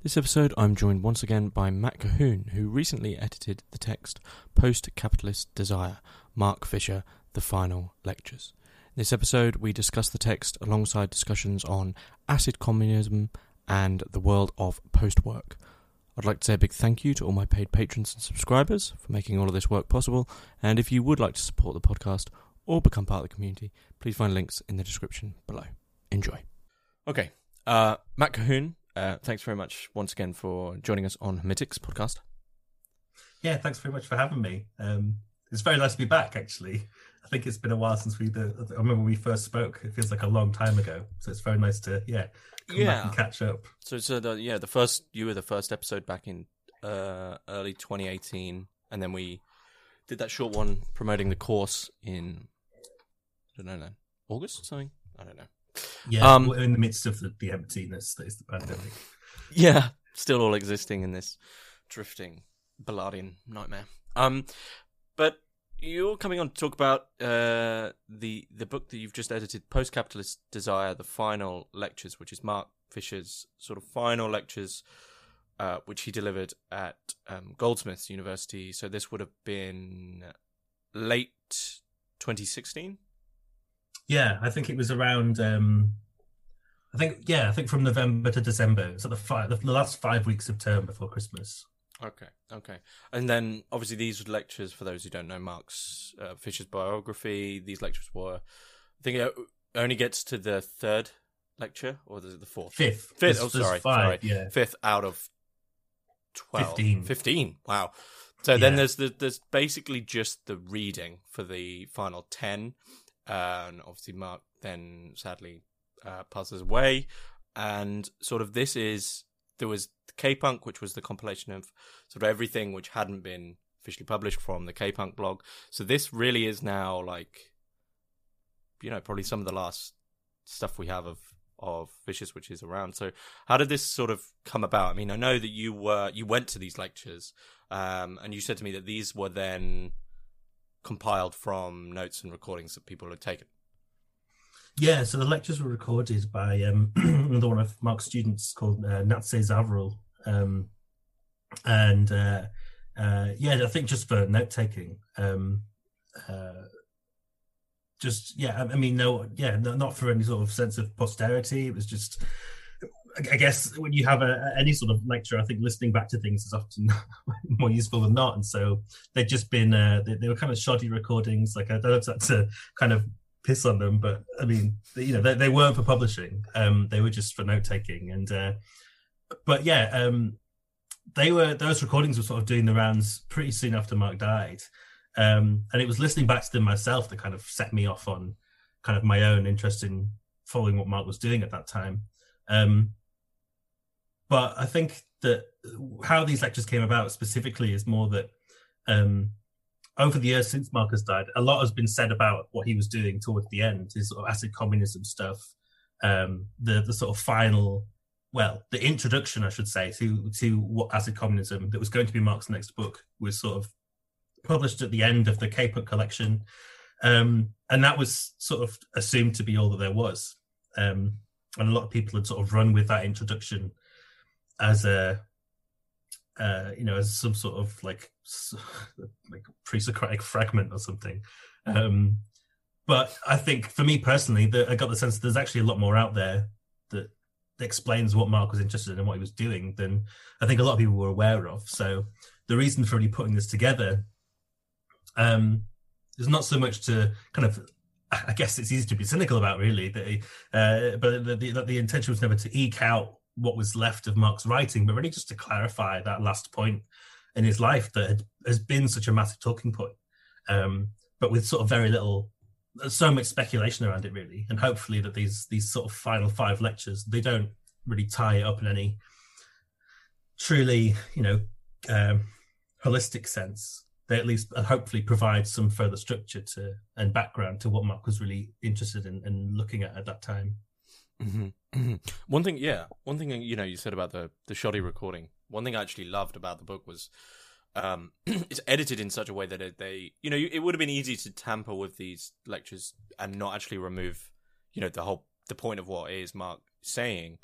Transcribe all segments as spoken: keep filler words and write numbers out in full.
This episode I'm joined once again by Matt Cahoon, who recently edited the text Post-Capitalist Desire, Mark Fisher, The Final Lectures. In this episode we discuss the text alongside discussions on acid communism and the world of post-work. I'd like to say a big thank you to all my paid patrons and subscribers for making all of this work possible, and if you would like to support the podcast or become part of the community, please find links in the description below. Enjoy. Okay, uh, Matt Cahoon, Uh, thanks very much once again for joining us on Hermetics podcast. Yeah, thanks very much for having me. Um, it's very nice to be back, actually. I think it's been a while since we, the, I remember when we first spoke. It feels like a long time ago. So it's very nice to, yeah, come yeah. back and catch up. So, so the, yeah, the first, you were the first episode back in uh, early twenty eighteen. And then we did that short one promoting the course in, I don't know, then, August or something? I don't know. Yeah, um, we're in the midst of the, the emptiness that is the pandemic. Yeah, still all existing in this drifting Ballardian nightmare. Um, but you're coming on to talk about uh, the the book that you've just edited, Post-Capitalist Desire, The Final Lectures, which is Mark Fisher's sort of final lectures, uh, which he delivered at um, Goldsmiths University. So this would have been late twenty sixteen? Yeah, I think it was around. Um, I think yeah, I think from November to December. So the five, the last five weeks of term before Christmas. Okay, okay, and then obviously these lectures, for those who don't know Mark's uh, Fisher's biography, these lectures were, I think it only gets to the third lecture or the, the fourth, fifth, fifth. There's, oh, sorry, five, sorry, yeah, fifth out of twelve, fifteen. Fifteen. Wow. So yeah. then there's the there's basically just the reading for the final ten. Uh, and obviously Mark then sadly uh, passes away, and sort of this is, there was K-Punk, which was the compilation of sort of everything which hadn't been officially published from the K-Punk blog. So this really is now like, you know, probably some of the last stuff we have of, of Fisher's which is around. So how did this sort of come about? I mean, I know that you were, you went to these lectures, um, and you said to me that these were then compiled from notes and recordings that people had taken. Yeah, so the lectures were recorded by um, another one of Mark's students called uh, Natse Zavril. Um, and uh, uh, yeah, I think just for note taking. Um, uh, just, yeah, I, I mean, no, yeah, no, not for any sort of sense of posterity. It was just, I guess when you have a, any sort of lecture, I think listening back to things is often more useful than not. And so they've just been, uh, they, they were kind of shoddy recordings. Like I don't have to kind of piss on them, but I mean, you know, they, they weren't for publishing. Um, they were just for note taking. And, uh, but yeah, um, they were, those recordings were sort of doing the rounds pretty soon after Mark died. Um, and it was listening back to them myself that kind of set me off on kind of my own interest in following what Mark was doing at that time. Um, But I think that how these lectures came about specifically is more that um, over the years since Mark has died, a lot has been said about what he was doing towards the end, his sort of acid communism stuff, um, the the sort of final, well, the introduction, I should say, to to what acid communism that was going to be Mark's next book was sort of published at the end of the K-Punk collection, um, and that was sort of assumed to be all that there was, um, and a lot of people had sort of run with that introduction as a, uh, you know, as some sort of like, like pre-Socratic fragment or something. Um, but I think for me personally, the, I got the sense that there's actually a lot more out there that explains what Mark was interested in and what he was doing than I think a lot of people were aware of. So the reason for really putting this together um, is not so much to kind of, I guess it's easy to be cynical about really, that, uh, but the, the, the intention was never to eke out what was left of Mark's writing, but really just to clarify that last point in his life that had, has been such a massive talking point, um, but with sort of very little, so much speculation around it really. And hopefully that these these sort of final five lectures, they don't really tie it up in any truly, you know, um, holistic sense. They at least hopefully provide some further structure to and background to what Mark was really interested in and looking at at that time. Mm-hmm. Mm-hmm. One thing, yeah, one thing, you know, you said about the, the shoddy recording. One thing I actually loved about the book was um, it's edited in such a way that it, they, you know, it would have been easy to tamper with these lectures and not actually remove, you know, the whole, the point of what is Mark saying.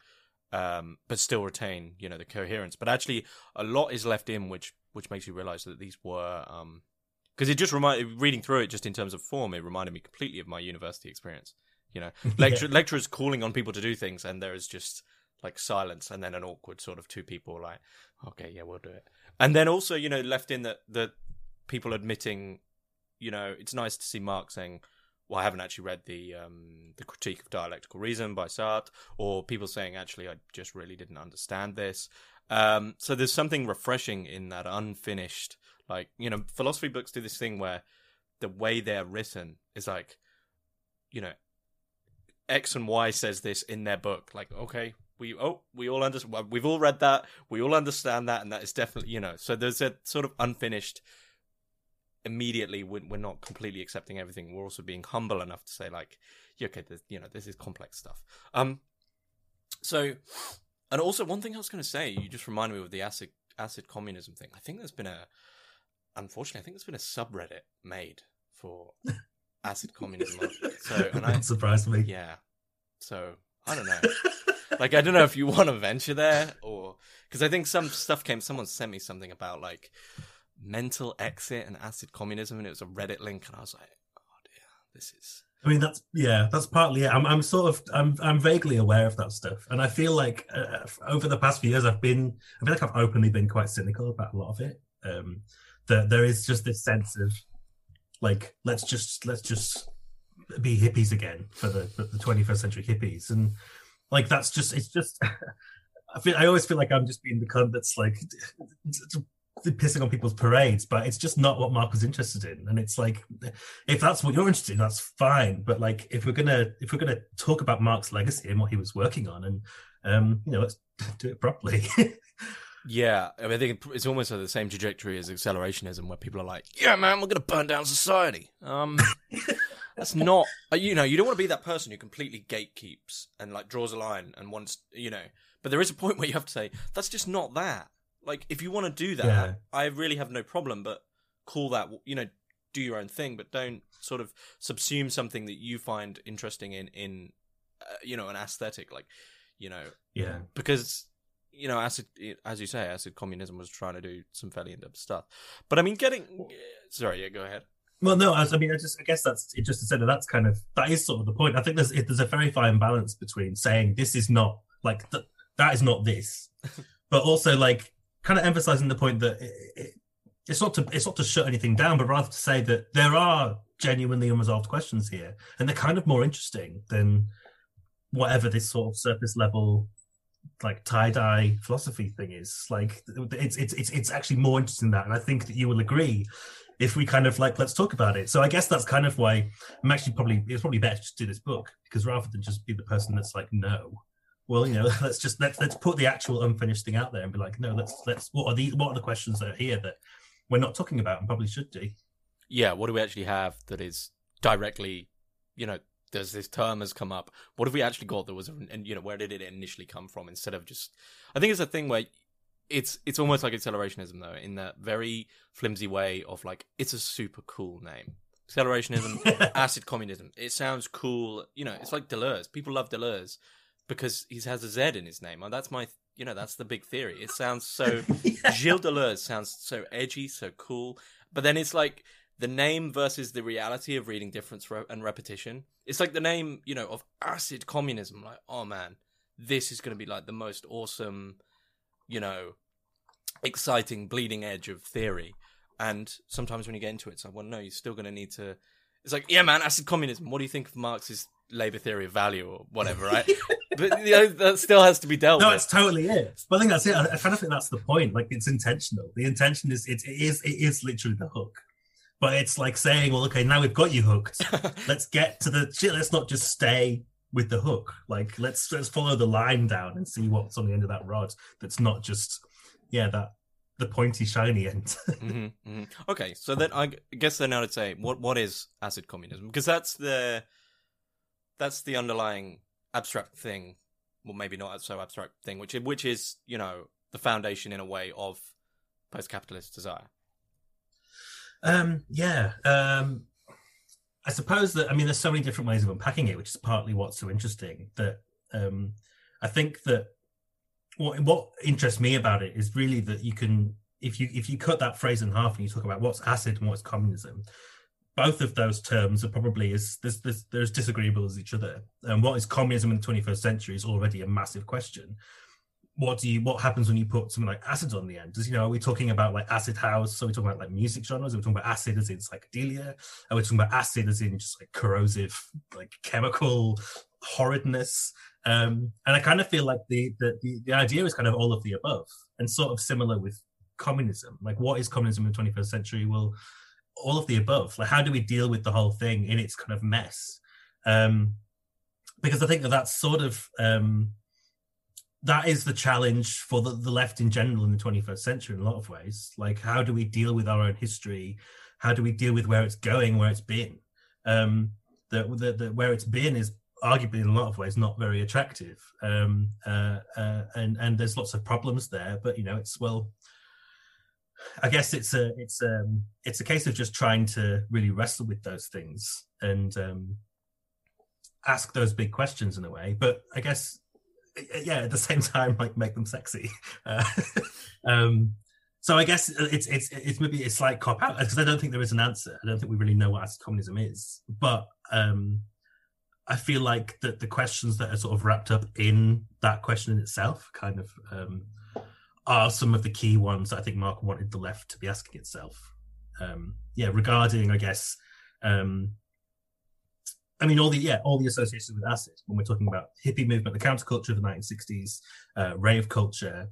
um, but still retain, you know, the coherence. But actually, a lot is left in, which which makes you realize that these were, because um, it just reminded, reading through it just in terms of form, it reminded me completely of my university experience. You know, lecture, yeah. lecturers calling on people to do things, and there is just like silence, and then an awkward sort of two people like, okay, yeah, we'll do it. And then also, you know, left in that that people admitting, you know, it's nice to see Mark saying, well, I haven't actually read the um, the Critique of Dialectical Reason by Sartre, or people saying, actually, I just really didn't understand this. Um, so there's something refreshing in that unfinished, like, you know, philosophy books do this thing where the way they're written is like, you know, X and Y says this in their book. Like, okay, we oh we all understand. We've all read that. We all understand that, and that is definitely, you know. So there's a sort of unfinished. Immediately, we're, we're not completely accepting everything. We're also being humble enough to say, like, yeah, okay, this, you know, this is complex stuff. Um, so, and also one thing I was going to say, you just reminded me of the acid acid communism thing. I think there's been a, unfortunately, I think there's been a subreddit made for acid communism. So, and I, that surprised me. Yeah. So I don't know. Like, I don't know if you want to venture there, or because I think some stuff came. Someone sent me something about like mental exit and acid communism, and it was a Reddit link, and I was like, oh dear, this is. I mean, that's yeah, that's partly it. I'm, I'm sort of, I'm, I'm vaguely aware of that stuff, and I feel like uh, over the past few years, I've been, I feel like I've openly been quite cynical about a lot of it. Um, that there is just this sense of, like, let's just, let's just be hippies again for the for the twenty-first century hippies, and like that's just, it's just. I feel, I always feel like I'm just being the cunt that's like pissing on people's parades, but it's just not what Mark was interested in. And it's like, if that's what you're interested in, that's fine. But like, if we're gonna if we're gonna talk about Mark's legacy and what he was working on, and um, you know, let's do it properly. Yeah, I mean, I think it's almost like the same trajectory as accelerationism, where people are like, "Yeah, man, we're gonna burn down society." Um, that's not, you know, you don't want to be that person who completely gatekeeps and like draws a line and wants, you know. But there is a point where you have to say, that's just not that. Like, if you want to do that, yeah. I really have no problem, but call that, you know, do your own thing, but don't sort of subsume something that you find interesting in, in uh, you know, an aesthetic, like, you know. Yeah. Because, you know, acid, as you say, acid communism was trying to do some fairly in-depth stuff. But, I mean, getting... Sorry, yeah, go ahead. Well, no, I mean, I just, I guess that's it. Just to say that that's kind of, that is sort of the point. I think there's, it, there's a very fine balance between saying this is not, like, th- that is not this, but also like kind of emphasizing the point that it, it, it's not to it's not to shut anything down, but rather to say that there are genuinely unresolved questions here, and they're kind of more interesting than whatever this sort of surface level like tie-dye philosophy thing is. Like, it's it's it's it's actually more interesting than that, and I think that you will agree if we kind of like, let's talk about it. So I guess that's kind of why I'm actually probably it's probably better to do this book, because rather than just be the person that's like, no. Well, you know, let's just let's let's put the actual unfinished thing out there and be like, no, let's let's what are the what are the questions that are here that we're not talking about and probably should do? Yeah, what do we actually have that is directly, you know, does this term has come up? What have we actually got that was, and you know, where did it initially come from? Instead of just, I think it's a thing where it's it's almost like accelerationism though, in that very flimsy way of like, it's a super cool name. Accelerationism, acid communism. It sounds cool, you know. It's like Deleuze. People love Deleuze because he has a Z in his name. And that's my, you know, that's the big theory. It sounds so, yeah. Gilles Deleuze sounds so edgy, so cool. But then it's like the name versus the reality of reading difference and repetition. It's like the name, you know, of acid communism. Like, oh man, this is going to be like the most awesome, you know, exciting bleeding edge of theory. And sometimes when you get into it, it's like, well, no, you're still going to need to, it's like, yeah, man, acid communism. What do you think of Marx's labor theory of value or whatever, right? But you know, that still has to be dealt no, with. No, it's totally it. But I think that's it. I kind of think that's the point. Like, it's intentional. The intention is, it, it is, it is literally the hook. But it's like saying, well, okay, now we've got you hooked. Let's get to the shit. Let's not just stay with the hook. Like, let's let's follow the line down and see what's on the end of that rod. That's not just, yeah, that the pointy, shiny end. mm-hmm, mm-hmm. Okay, so then I guess then I would say, what what is acid communism? Because that's the that's the underlying abstract thing. Well, maybe not so abstract thing, which which is, you know, the foundation in a way of post-capitalist desire. Um, yeah. Um, I suppose that, I mean, there's so many different ways of unpacking it, which is partly what's so interesting. That um, I think that what what interests me about it is really that you can, if you if you cut that phrase in half and you talk about what's acid and what's communism, both of those terms are probably as there's, there's, there's disagreeable as each other. And what is communism in the twenty-first century is already a massive question. What do you what happens when you put something like acid on the end? Does, you know, are we talking about like acid house? Are we talking about like music genres? Are we talking about acid as in psychedelia? Are we talking about acid as in just like corrosive, like chemical horridness? Um, and I kind of feel like the, the the the idea is kind of all of the above, and sort of similar with communism. Like, what is communism in the twenty-first century? Well, all of the above. Like, how do we deal with the whole thing in its kind of mess? Um, because I think that that's sort of um, that is the challenge for the, the left in general in the twenty-first century in a lot of ways. Like, how do we deal with our own history? How do we deal with where it's going, where it's been? Um, the, the, the where it's been is arguably in a lot of ways not very attractive, um, uh, uh, and and there's lots of problems there. But you know, it's well, I guess it's a it's um it's a case of just trying to really wrestle with those things and um, ask those big questions in a way. But I guess, yeah, at the same time, like, make them sexy. Uh, um, so I guess it's it's it's maybe a slight cop out, because I don't think there is an answer. I don't think we really know what acid communism is, but um, I feel like that the questions that are sort of wrapped up in that question in itself kind of um, are some of the key ones that I think Mark wanted the left to be asking itself. Um, yeah, regarding, I guess, um, I mean, all the yeah, all the associations with acid when we're talking about hippie movement, the counterculture of the nineteen sixties, uh, rave culture,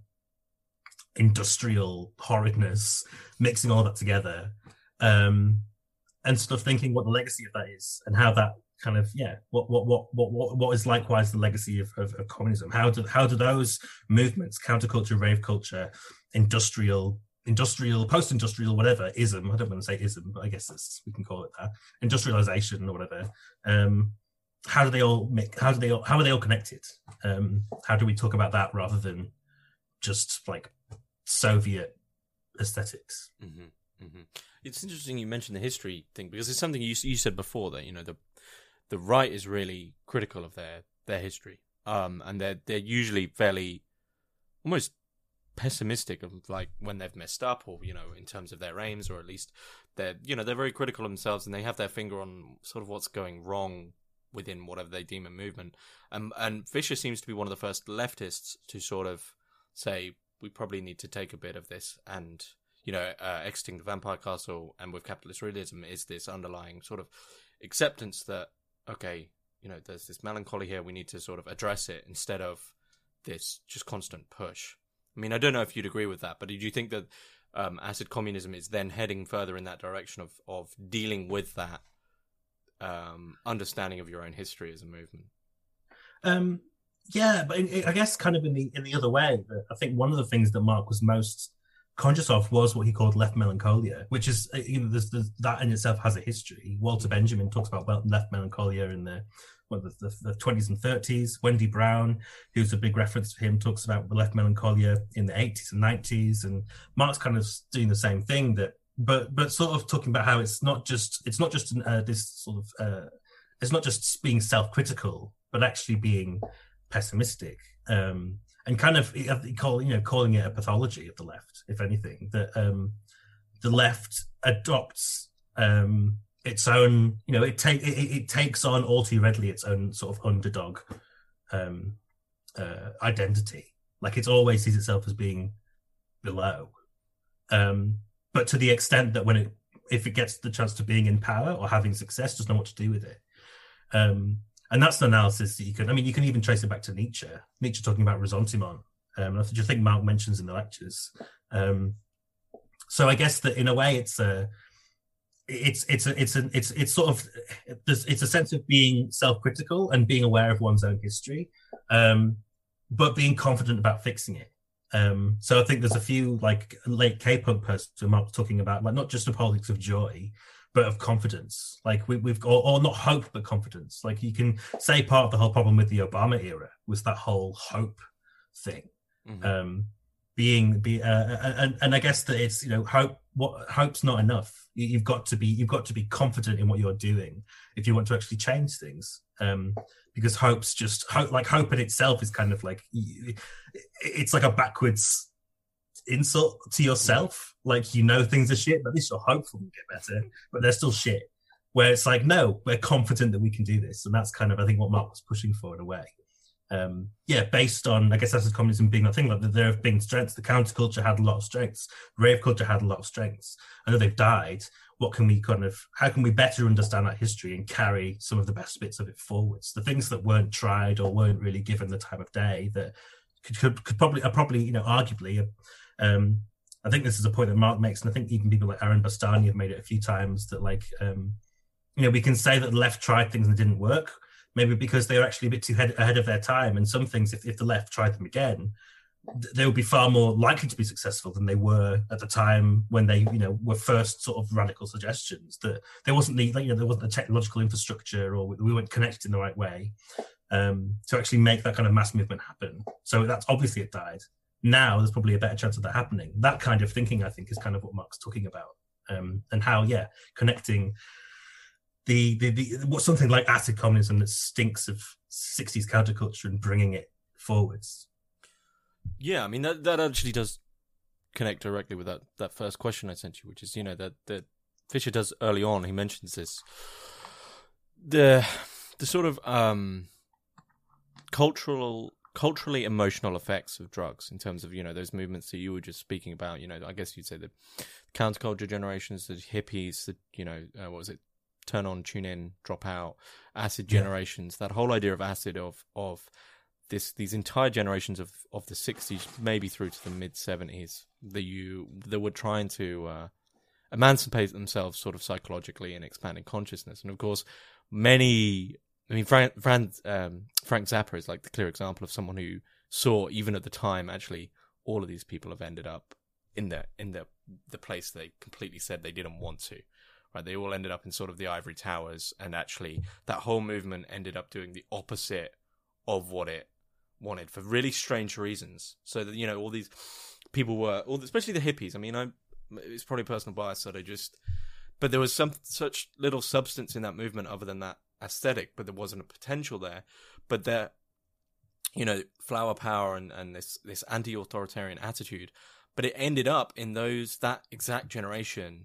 industrial horridness, mixing all that together, um, and sort of thinking what the legacy of that is and how that kind of yeah what what what what what is likewise the legacy of, of, of communism. How do how do those movements, counterculture, rave culture, industrial industrial post-industrial whatever ism, I don't want to say ism, but I guess it's, we can call it that, industrialization or whatever, um how do they all make how do they all how are they all connected? Um how do we talk about that rather than just like Soviet aesthetics? Mm-hmm, mm-hmm. It's interesting you mentioned the history thing, because it's something you you said before, that you know the the right is really critical of their their history, um, and they're they're usually fairly almost pessimistic of like when they've messed up, or you know in terms of their aims, or at least they're you know they're very critical of themselves, and they have their finger on sort of what's going wrong within whatever they deem a movement. Um, and Fisher seems to be one of the first leftists to sort of say we probably need to take a bit of this, and you know, uh, Exiting the Vampire Castle and with Capitalist Realism is this underlying sort of acceptance that, okay, you know, there's this melancholy here, we need to sort of address it instead of this just constant push. I mean, I don't know if you'd agree with that, but do you think that um, acid communism is then heading further in that direction of, of dealing with that um, understanding of your own history as a movement? Um, yeah, but in, I guess kind of in the in the other way, I think one of the things that Mark was most conscious of was what he called left melancholia, which is, you know, there's, there's, that in itself has a history. Walter Benjamin talks about left melancholia in the what, the, the, the twenties and thirties. Wendy Brown, who's a big reference to him, talks about the left melancholia in the eighties and nineties. And Mark's kind of doing the same thing, that, but but sort of talking about how it's not just it's not just uh, this sort of uh, it's not just being self-critical, but actually being pessimistic. Um, And kind of call you know calling it a pathology of the left, if anything, that um, the left adopts um, its own, you know, it take it, it takes on all too readily its own sort of underdog um, uh, identity. Like, it always sees itself as being below, um, but to the extent that when it if it gets the chance to being in power or having success, doesn't know what to do with it. Um, And that's an analysis that you can, I mean, you can even trace it back to Nietzsche. Nietzsche talking about ressentiment, um, which I think Mark mentions in the lectures. Um, so I guess that in a way, it's a, it's it's a, it's a, it's it's sort of it's a sense of being self-critical and being aware of one's own history, um, but being confident about fixing it. Um, so I think there's a few like late K-punk posts who Mark was talking about, like not just the politics of joy, but of confidence. Like we, we've or, or not hope, but confidence. Like, you can say part of the whole problem with the Obama era was that whole hope thing. Mm-hmm. Um, being be uh, and and I guess that it's, you know, hope what hope's not enough. You've got to be you've got to be confident in what you're doing if you want to actually change things. Um, because hope's just hope, like hope in itself is kind of like, it's like a backwards insult to yourself. Like, you know, things are shit, but at least you're hopeful will get better, but they're still shit. Where it's like, no, we're confident that we can do this, and that's kind of, I think, what Mark was pushing for in a way. Um, yeah, based on, I guess, as communism being a thing, like there have been strengths. The counterculture had a lot of strengths. Rave culture had a lot of strengths. I know they've died. What can we kind of, how can we better understand that history and carry some of the best bits of it forwards? The things that weren't tried or weren't really given the time of day that could could, could probably, are probably, you know, arguably, um, I think this is a point that Mark makes, and I think even people like Aaron Bastani have made it a few times, that like, um, you know, we can say that the left tried things and it didn't work, maybe because they were actually a bit too head, ahead of their time. And some things, if, if the left tried them again, they would be far more likely to be successful than they were at the time when they, you know, were first sort of radical suggestions. That there wasn't the, you know, there wasn't a technological infrastructure, or we weren't connected in the right way um, to actually make that kind of mass movement happen. So that's obviously it died. Now there's probably a better chance of that happening. That kind of thinking, I think, is kind of what Mark's talking about, um, and how, yeah, connecting the, the, the what something like acid communism that stinks of sixties counterculture and bringing it forwards. Yeah, I mean, that that actually does connect directly with that, that first question I sent you, which is, you know, that, that Fisher does early on, he mentions this, the the sort of um, cultural, culturally emotional effects of drugs in terms of, you know, those movements that you were just speaking about. You know, I guess you'd say the counterculture generations, the hippies, the, you know, uh, what was it, turn on, tune in, drop out, acid generations, yeah. That whole idea of acid, of of this these entire generations of, of the sixties, maybe through to the mid seventies, that you that were trying to uh, emancipate themselves sort of psychologically and expanding consciousness. And of course, many, I mean, Frank, Frank, um, Frank Zappa is like the clear example of someone who saw, even at the time, actually, all of these people have ended up in the in the the place they completely said they didn't want to. Right, they all ended up in sort of the ivory towers, and actually that whole movement ended up doing the opposite of what it wanted for really strange reasons. So that, you know, all these people were, all, especially the hippies. I mean, I it's probably personal bias that I just, but there was some such little substance in that movement other than that aesthetic, but there wasn't a potential there. But there, you know, flower power and, and this this anti-authoritarian attitude. But it ended up in those that exact generation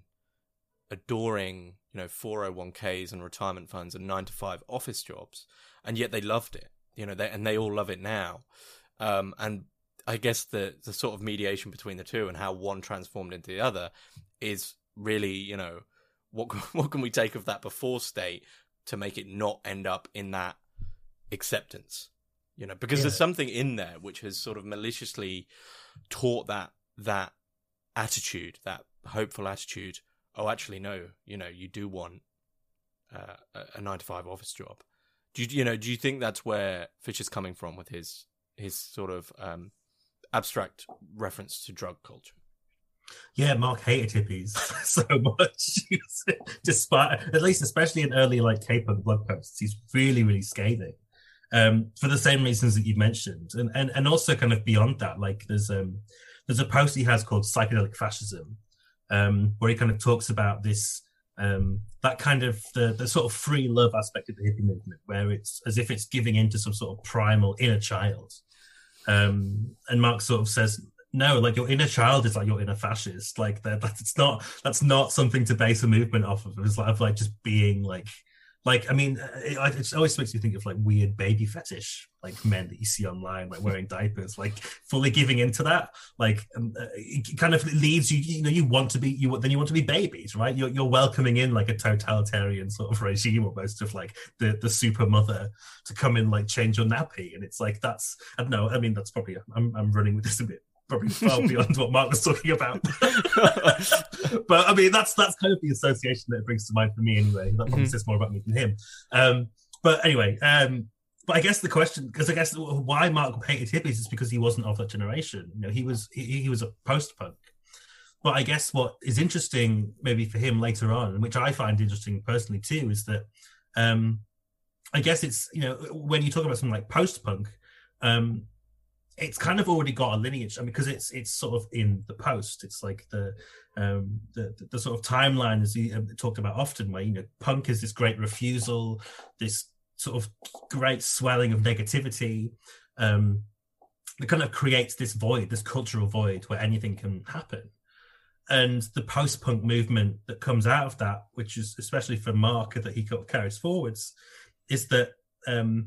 adoring, you know, four oh one k's and retirement funds and nine to five office jobs, and yet they loved it, you know, they, and they all love it now. Um, and I guess the the sort of mediation between the two and how one transformed into the other is really, you know, what what can we take of that before state to make it not end up in that acceptance, you know, because yeah. There's something in there which has sort of maliciously taught that that attitude, that hopeful attitude. Oh, actually, no. You know, you do want uh, a nine to five office job. Do you, you know? Do you think that's where Fisher's coming from with his his sort of um, abstract reference to drug culture? Yeah, Mark hated hippies so much, despite, at least, especially in early like K-punk blog posts, he's really, really scathing um, for the same reasons that you mentioned, and and and also kind of beyond that. Like, there's um there's a post he has called Psychedelic Fascism. Um, where he kind of talks about this, um, that kind of the, the sort of free love aspect of the hippie movement, where it's as if it's giving into some sort of primal inner child. Um, and Mark sort of says, no, like your inner child is like your inner fascist. Like that, that's not that's not something to base a movement off of. It's like of like just being like. Like, I mean, it, it always makes me think of like weird baby fetish, like men that you see online, like wearing diapers, like fully giving into that. Like, um, it kind of leads you, you know, you want to be, you then you want to be babies, right? You're, you're welcoming in like a totalitarian sort of regime almost of like the, the super mother to come in, like change your nappy. And it's like, that's, I don't know, I mean, that's probably, I'm, I'm running with this a bit. Probably far beyond what Mark was talking about. But I mean, that's that's kind of the association that it brings to mind for me anyway. That probably mm-hmm. says more about me than him. Um, but anyway, um, but I guess the question, because I guess why Mark hated hippies is because he wasn't of that generation. You know, he was he, he was a post-punk. But I guess what is interesting maybe for him later on, and which I find interesting personally too, is that um, I guess it's, you know, when you talk about something like post-punk, um, it's kind of already got a lineage, I mean, because it's it's sort of in the post. It's like the um, the, the sort of timeline, as we talked about often, where you know punk is this great refusal, this sort of great swelling of negativity. Um, it kind of creates this void, this cultural void where anything can happen. And the post-punk movement that comes out of that, which is especially for Mark that he carries forwards, is that. Um,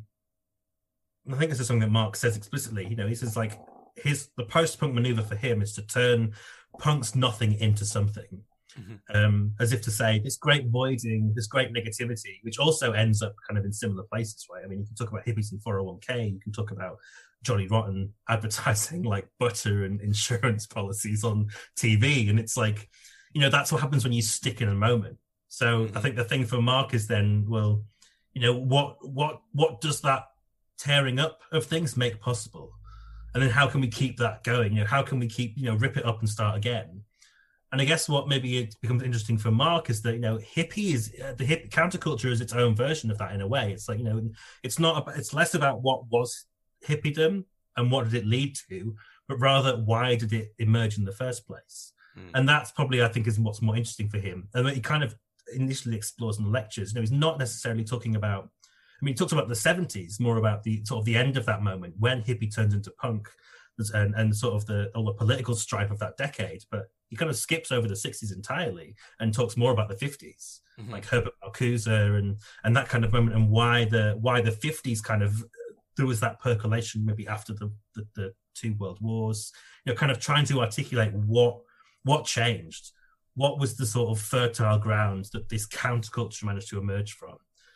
I think this is something that Mark says explicitly. You know, he says like his the post-punk maneuver for him is to turn punk's nothing into something, mm-hmm. um, as if to say this great voiding, this great negativity, which also ends up kind of in similar places, right? I mean, you can talk about hippies and four oh one k. You can talk about Johnny Rotten advertising like butter and insurance policies on T V, and it's like, you know, that's what happens when you stick in a moment. So mm-hmm. I think the thing for Mark is then, well, you know, what what what does that tearing up of things make possible, and then how can we keep that going? You know, how can we keep, you know, rip it up and start again? And I guess what maybe it becomes interesting for Mark is that, you know, hippie is uh, the hip counterculture is its own version of that in a way. It's like, you know, it's not about, it's less about what was hippiedom and what did it lead to, but rather why did it emerge in the first place? Mm. And that's probably, I think, is what's more interesting for him, and what he kind of initially explores in the lectures. You know, he's not necessarily talking about. I mean, he talks about the seventies, more about the sort of the end of that moment when hippie turns into punk, and, and sort of the all the political stripe of that decade. But he kind of skips over the sixties entirely and talks more about the fifties, mm-hmm. like Herbert Marcuse and and that kind of moment, and why the why the fifties kind of there was that percolation maybe after the, the the two world wars. You know, kind of trying to articulate what what changed, what was the sort of fertile ground that this counterculture managed to emerge from.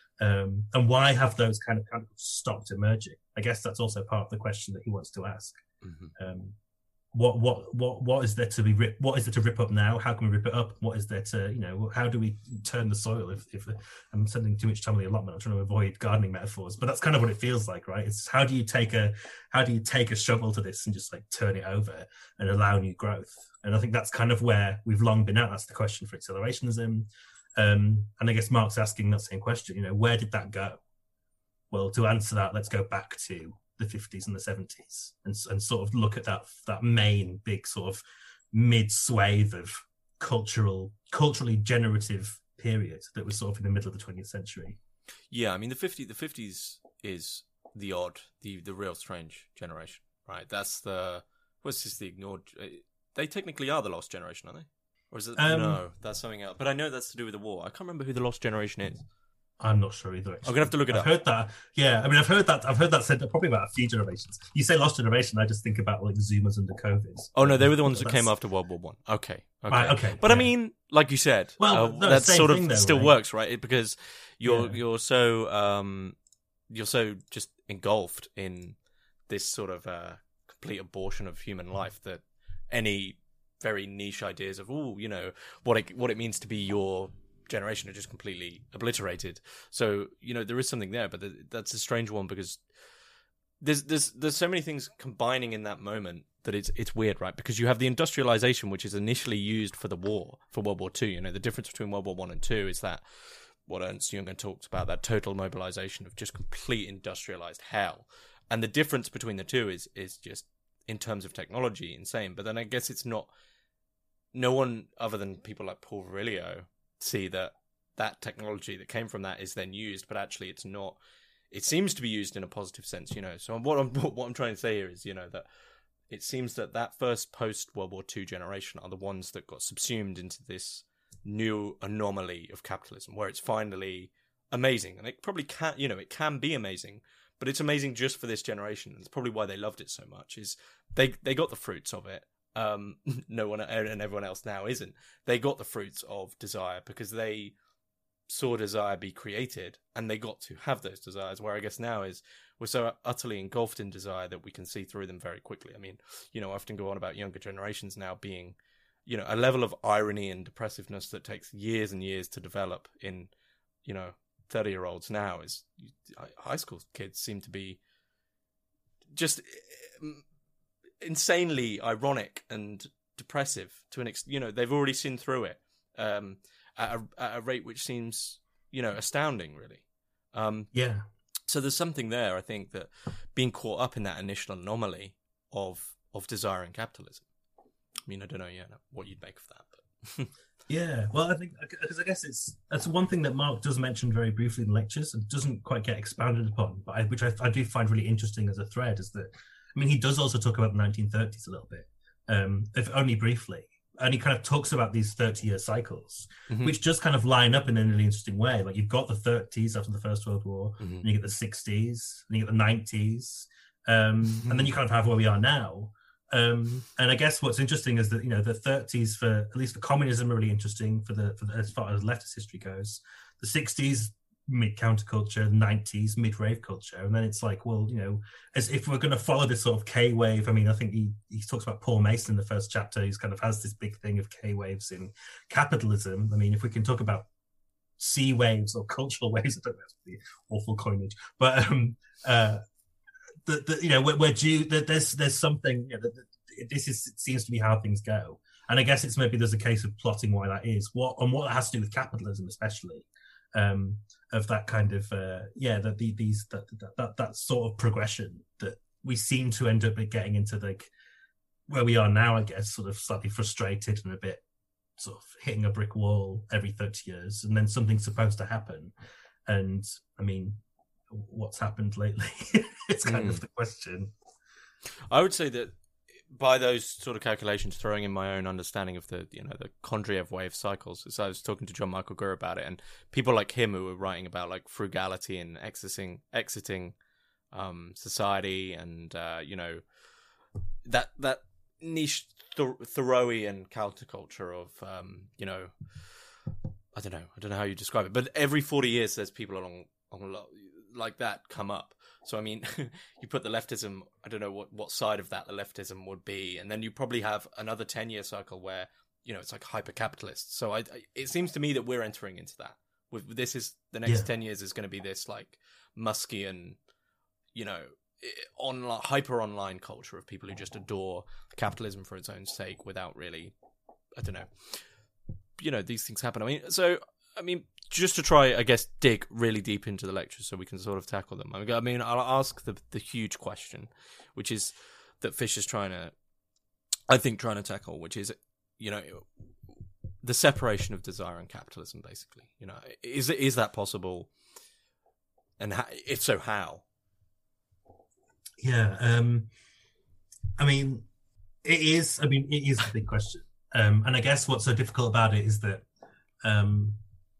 Um, and why have those kind of kind of stopped emerging? I guess that's also part of the question that he wants to ask. Mm-hmm. Um, what what what what is there to be rip? What is there to rip up now? How can we rip it up? What is there to, you know? How do we turn the soil? If, if I'm spending too much time on the allotment, I'm trying to avoid gardening metaphors, but that's kind of what it feels like, right? It's how do you take a how do you take a shovel to this and just like turn it over and allow new growth? And I think that's kind of where we've long been at. That's the question for accelerationism. Um, and I guess Mark's asking that same question, you know, where did that go? Well, to answer that, let's go back to the fifties and the seventies and, and sort of look at that that main big sort of mid-swathe of cultural, culturally generative period that was sort of in the middle of the twentieth century. Yeah, I mean, the fifties, the fifties is the odd, the, the real strange generation, right? That's the, what's just the ignored, they technically are the lost generation, aren't they? Or is it? Um, no, that's something else. But I know that's to do with the war. I can't remember who the lost generation is. I'm not sure either. Actually. I'm gonna have to look it I've up. I've heard that. Yeah, I mean, I've heard that. I've heard that said probably about a few generations. You say lost generation, I just think about like Zoomers under COVID. Oh no, they were the ones that came after World War One. Okay, okay, right, okay. But yeah. I mean, like you said, well, uh, no, that sort of though, still right? works, right? Because you're yeah. you're so um you're so just engulfed in this sort of uh, complete abortion of human life that any very niche ideas of, oh, you know, what it what it means to be your generation are just completely obliterated. So, you know, there is something there, but th- that's a strange one because there's there's there's so many things combining in that moment that it's it's weird, right? Because you have the industrialization, which is initially used for the war, for World War Two. You know, the difference between World War One and Two is that what Ernst Jünger talks about, that total mobilization of just complete industrialized hell. And the difference between the two is is just, in terms of technology, insane. But then I guess it's not, no one other than people like Paul Virilio see that that technology that came from that is then used, but actually it's not. It seems to be used in a positive sense, you know. So what I'm what I'm trying to say here is, you know, that it seems that that first post World War Two generation are the ones that got subsumed into this new anomaly of capitalism, where it's finally amazing, and it probably can, you know, it can be amazing, but it's amazing just for this generation. It's probably why they loved it so much. Is they they got the fruits of it. Um, no one and everyone else now isn't. They got the fruits of desire because they saw desire be created, and they got to have those desires. Where I guess now is we're so utterly engulfed in desire that we can see through them very quickly. I mean, you know, I often go on about younger generations now being, you know, a level of irony and depressiveness that takes years and years to develop in, you know, thirty year olds now. Is high school kids seem to be just insanely ironic and depressive to an extent. You know, they've already seen through it um, at, a, at a rate which seems, you know, astounding, really. Um, yeah. So there's something there, I think, that being caught up in that initial anomaly of of desire and capitalism. I mean, I don't know, yeah, what you'd make of that, but yeah. Well, I think because I guess it's that's one thing that Mark does mention very briefly in lectures and doesn't quite get expanded upon, but I, which I, I do find really interesting as a thread is that I mean he does also talk about the nineteen thirties a little bit, um, if only briefly. And he kind of talks about these thirty-year cycles, mm-hmm. which just kind of line up in a really interesting way. Like you've got the thirties after the First World War, mm-hmm. and you get the sixties, and you get the nineties, um, mm-hmm. and then you kind of have where we are now. Um, and I guess what's interesting is that you know the thirties for at least for communism are really interesting for the, for the as far as leftist history goes. The sixties mid counterculture, nineties mid rave culture, and then it's like, well, you know, as if we're going to follow this sort of K wave. I mean, I think he he talks about Paul Mason in the first chapter. He's kind of has this big thing of K waves in capitalism. I mean, if we can talk about C waves or cultural waves, I don't know, that's the awful coinage, but um, uh, the, the you know we're, we're due. There's there's something. You know, that, that this is it seems to be how things go, and I guess it's maybe there's a case of plotting why that is. What and what it has to do with capitalism, especially. Um, of that kind of uh, yeah that the, these that, that that that sort of progression that we seem to end up getting into, like where we are now, I guess, sort of slightly frustrated and a bit sort of hitting a brick wall every thirty years, and then something's supposed to happen. And I mean, what's happened lately? It's kind mm. of the question. I would say that by those sort of calculations, throwing in my own understanding of the, you know, the Kondriev wave cycles. So I was talking to John Michael Gurr about it, and people like him who were writing about like frugality and exiting, exiting um, society, and uh, you know, that that niche Th- Thoreauian counterculture of, um, you know, I don't know, I don't know how you describe it, but every forty years there's people along, along like that come up. So, I mean, you put the leftism, I don't know what, what side of that the leftism would be. And then you probably have another ten-year cycle where, you know, it's like hyper-capitalist. So I, I, it seems to me that we're entering into that. With This is, the next yeah. ten years is going to be this, like, Muskian, you know, on, hyper-online culture of people who just adore capitalism for its own sake without really, I don't know. You know, these things happen. I mean, so, I mean... just to try, I guess, dig really deep into the lectures so we can sort of tackle them. I mean, I'll ask the the huge question, which is that Fisher's trying to, I think, trying to tackle, which is, you know, the separation of desire and capitalism, basically. You know, is is that possible? And how, if so, how? Yeah, um, I mean, it is. I mean, it is a big question, um, and I guess what's so difficult about it is that. Um,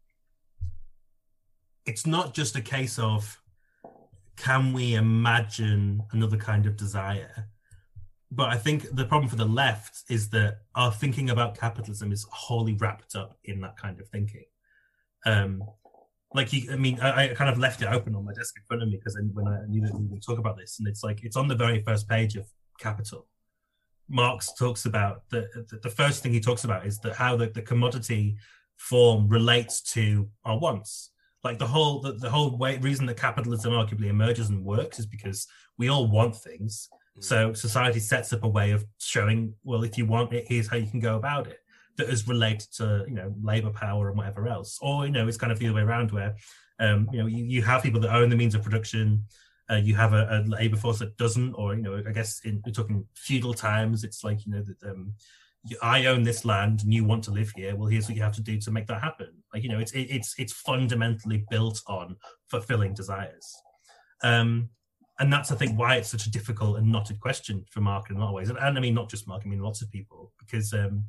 It's not just a case of can we imagine another kind of desire, but I think the problem for the left is that our thinking about capitalism is wholly wrapped up in that kind of thinking. Um, like, you, I mean, I, I kind of left it open on my desk in front of me because when I knew that we would talk about this, and it's like it's on the very first page of Capital. Marx talks about the the, the first thing he talks about is that how the, the commodity form relates to our wants. Like the whole the, the whole way reason that capitalism arguably emerges and works is because we all want things. Mm. So society sets up a way of showing, well, if you want it, here's how you can go about it. That is related to, you know, labor power and whatever else. Or, you know, it's kind of the other way around where, um, you know, you, you have people that own the means of production. Uh, you have a, a labor force that doesn't, or, you know, I guess in, we're talking feudal times. It's like, you know, that um, I own this land and you want to live here. Well, here's what you have to do to make that happen. Like, you know, it's it, it's it's fundamentally built on fulfilling desires. Um, and that's, I think, why it's such a difficult and knotted question for Mark in a lot of ways. And, and I mean, not just Mark, I mean, lots of people, because um,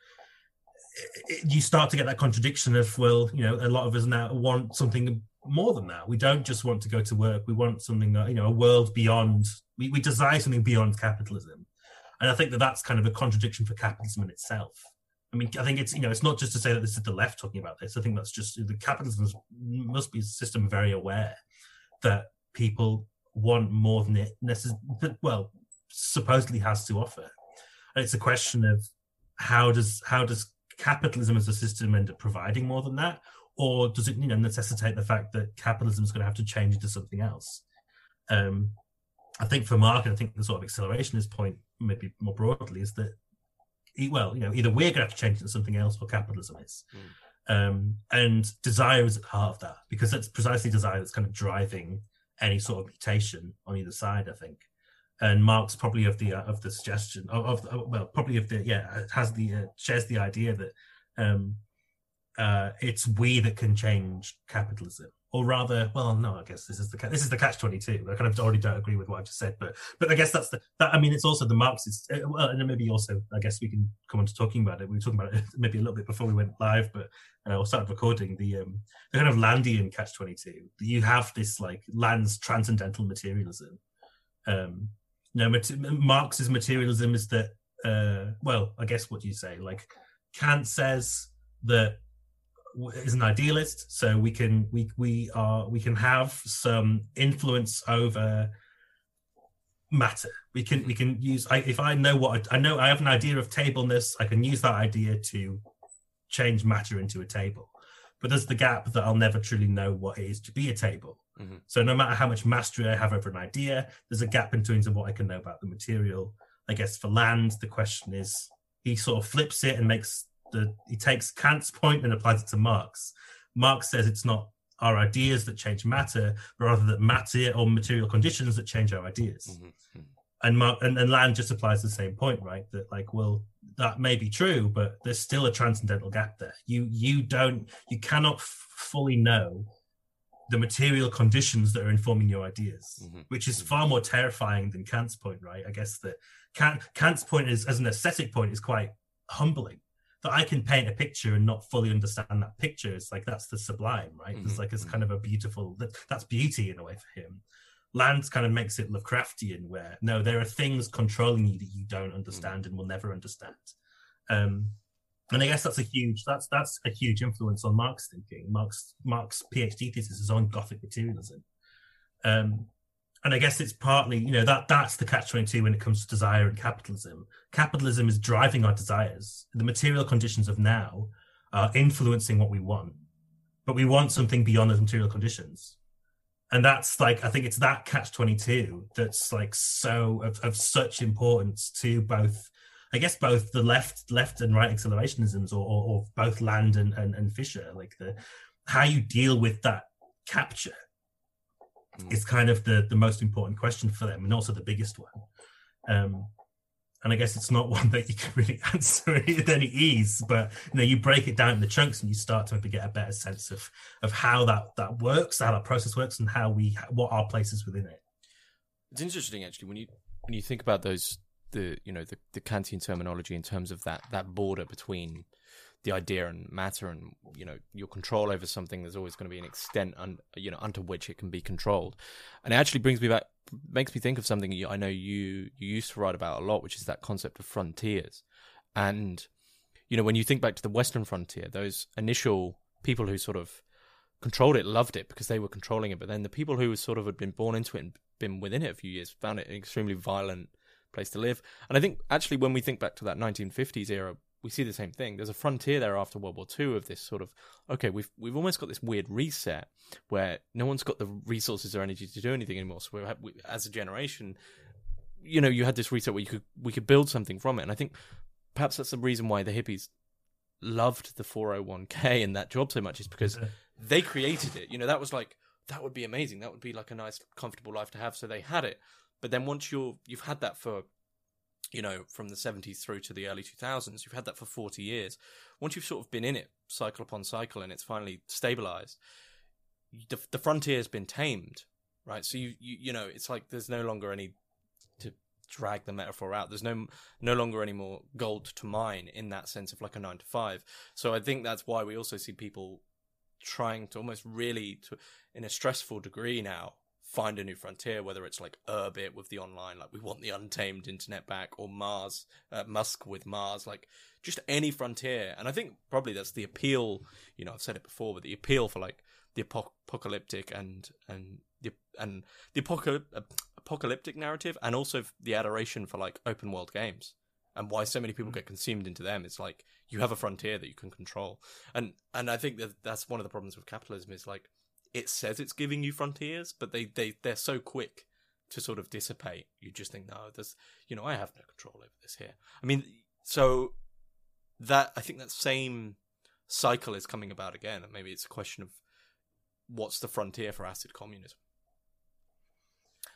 it, you start to get that contradiction of, well, you know, a lot of us now want something more than that. We don't just want to go to work. We want something, you know, a world beyond, we, we desire something beyond capitalism. And I think that that's kind of a contradiction for capitalism in itself. I mean, I think it's, you know, it's not just to say that this is the left talking about this. I think that's just, the capitalism must be a system very aware that people want more than it necessarily, well, supposedly has to offer. And it's a question of how does how does capitalism as a system end up providing more than that? Or does it, you know, necessitate the fact that capitalism is going to have to change into something else? Um, I think for Mark, and I think the sort of accelerationist point, maybe more broadly, is that, well, you know, either we're going to have to change into something else or capitalism is. Mm. Um, and desire is at the heart of that, because that's precisely desire that's kind of driving any sort of mutation on either side, I think. and Marx probably of the uh, of the suggestion of, of well probably of the yeah has the uh, shares the idea that um, uh, it's we that can change capitalism, or rather, well, no, I guess this is the this is the catch twenty-two. I kind of already don't agree with what I just said, but but I guess that's the that. I mean, it's also the Marxist. Uh, well, and maybe also, I guess we can come on to talking about it. We were talking about it maybe a little bit before we went live, but uh, we started recording the um, the kind of Landian catch twenty-two. You have this like Land's transcendental materialism. Um, no, mat- Marx's materialism is that. Uh, well, I guess what you say, like Kant says that. Is an idealist, so we can we we are we can have some influence over matter. We can we can use. I, if I know what I, I know, I have an idea of tableness. I can use that idea to change matter into a table. But there's the gap that I'll never truly know what it is to be a table. Mm-hmm. So no matter how much mastery I have over an idea, there's a gap in terms of what I can know about the material. I guess for Land, the question is he sort of flips it and makes. The, he takes Kant's point and applies it to Marx. Marx says it's not our ideas that change matter, but rather that matter or material conditions that change our ideas. Mm-hmm. And, Mark, and and Land just applies the same point, right? That like, well, that may be true, but there's still a transcendental gap there. You you don't you cannot f- fully know the material conditions that are informing your ideas, mm-hmm. which is far more terrifying than Kant's point, right? I guess that Kant, Kant's point is as an aesthetic point is quite humbling. That I can paint a picture and not fully understand that picture. It's like, that's the sublime, right? Mm-hmm. It's like, it's kind of a beautiful, that, that's beauty in a way for him. Land kind of makes it Lovecraftian where, no, there are things controlling you that you don't understand mm-hmm. and will never understand. Um, and I guess that's a huge, that's that's a huge influence on Marx thinking. Marx, Marx's PhD thesis is on Gothic materialism. Um, And I guess it's partly, you know, that that's the catch twenty-two when it comes to desire and capitalism. Capitalism is driving our desires. The material conditions of now are influencing what we want, but we want something beyond those material conditions. And that's like, I think it's that catch twenty-two that's like so of, of such importance to both, I guess, both the left left and right accelerationisms or, or, or both Land and, and, and Fisher, like the how you deal with that capture. It's kind of the, the most important question for them and also the biggest one. Um, and I guess it's not one that you can really answer with any ease, but you know, you break it down in the chunks and you start to get a better sense of of how that, that works, how that process works and how we, what our place is within it. It's interesting actually, when you, when you think about those, the, you know, the, the Kantian terminology in terms of that, that border between the idea and matter and, you know, your control over something, there's always going to be an extent, un, you know, unto which it can be controlled. And it actually brings me back, makes me think of something you, I know you, you used to write about a lot, which is that concept of frontiers. And, you know, when you think back to the Western frontier, those initial people who sort of controlled it loved it because they were controlling it. But then the people who sort of had been born into it and been within it a few years found it an extremely violent place to live. And I think actually when we think back to that nineteen fifties era, we see the same thing. There's a frontier there after World War Two of this sort of, okay, we've we've almost got this weird reset where no one's got the resources or energy to do anything anymore. So we, have, we as a generation, you know, you had this reset where you could we could build something from it. And I think perhaps that's the reason why the hippies loved the four oh one k and that job so much is because they created it. You know, that was like, that would be amazing. That would be like a nice, comfortable life to have. So they had it. But then once you're, you've had that for, you know, from the seventies through to the early two thousands, you've had that for forty years. Once you've sort of been in it, cycle upon cycle, and it's finally stabilized, the, the frontier has been tamed, right? So, you, you you know, it's like there's no longer any, to drag the metaphor out, there's no no longer any more gold to mine in that sense of like a nine to five. So I think that's why we also see people trying to almost really, to in a stressful degree now, find a new frontier, whether it's like Urbit with the online, like we want the untamed internet back, or Mars, uh, Musk with Mars, like just any frontier. And I think probably that's the appeal, you know, I've said it before, but the appeal for like the apoc- apocalyptic and, and the, and the apocal- apocalyptic narrative, and also the adoration for like open world games and why so many people get consumed into them. It's like you have a frontier that you can control. And, and I think that that's one of the problems with capitalism is like, it says it's giving you frontiers, but they, they, they're so quick to sort of dissipate. You just think, no, there's, you know, I have no control over this here. I mean, so that, I think that same cycle is coming about again. And maybe it's a question of what's the frontier for acid communism?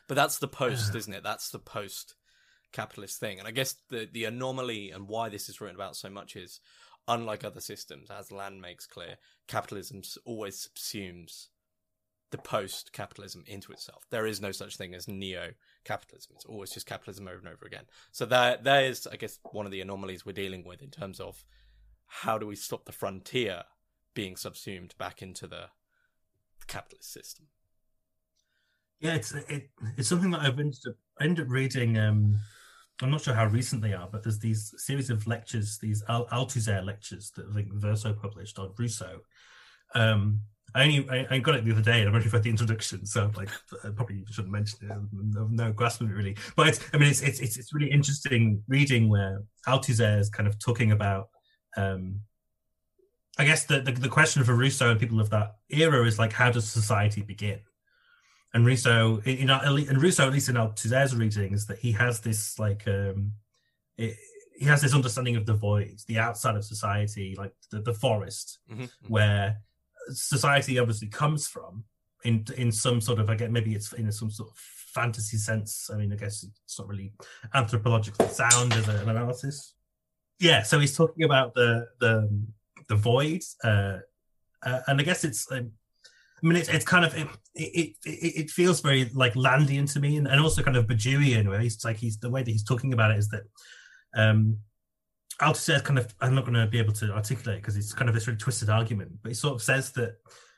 But that's the post, isn't it? That's the post-capitalist thing. And I guess the, the anomaly and why this is written about so much is, unlike other systems, as Land makes clear, capitalism always subsumes the post-capitalism into itself. There is no such thing as neo-capitalism. It's always just capitalism over and over again. So that that is, I guess, one of the anomalies we're dealing with in terms of how do we stop the frontier being subsumed back into the, the capitalist system. Yeah, it's it, it's something that I've ended up, I ended up reading. Um, I'm not sure how recent they are, but there's these series of lectures, these Al- Althusser lectures that I think Verso published on Rousseau. Um, I only I, I got it the other day, and I've already read the introduction, so like I probably shouldn't mention it. No, no grasp of it really, but it's, I mean, it's it's it's really interesting reading where Althusser is kind of talking about. Um, I guess the, the the question for Rousseau and people of that era is like, how does society begin? And Rousseau, you know, and Rousseau, at least in Althusser's reading, is that he has this like um, it, he has this understanding of the void, the outside of society, like the, the forest, mm-hmm. where society obviously comes from in in some sort of, I guess maybe it's in some sort of fantasy sense. I mean, I guess it's not really anthropologically sound as an analysis. Yeah, so he's talking about the the the void, uh, uh, and I guess it's. Um, I mean, it's it's kind of it it, it it feels very like Landian to me, and, and also kind of Badiouian, where he's like he's the way that he's talking about it is that. Um, Althusser kind of, I'm not going to be able to articulate because it's kind of this really twisted argument, but he sort of says that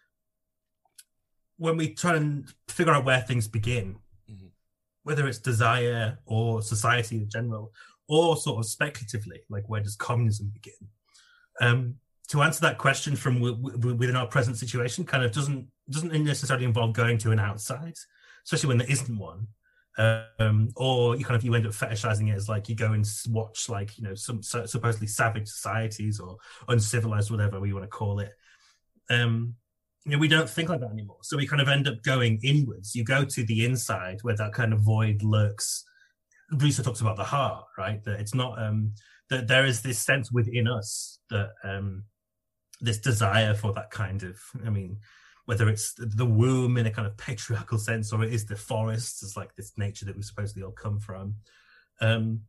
when we try and figure out where things begin, mm-hmm. whether it's desire or society in general, or sort of speculatively, like where does communism begin? Um, to answer that question from w- w- within our present situation kind of doesn't doesn't necessarily involve going to an outside, especially when there isn't one. Um, or you kind of you end up fetishizing it as like you go and watch like you know some so, supposedly savage societies or uncivilized, whatever we want to call it. Um, you know, we don't think like that anymore. So we kind of end up going inwards. You go to the inside where that kind of void lurks. Rousseau talks about the heart, right? That it's not um, that there is this sense within us that um, this desire for that kind of. I mean. Whether it's the womb in a kind of patriarchal sense, or it is the forest, it's like this nature that we supposedly all come from. Um,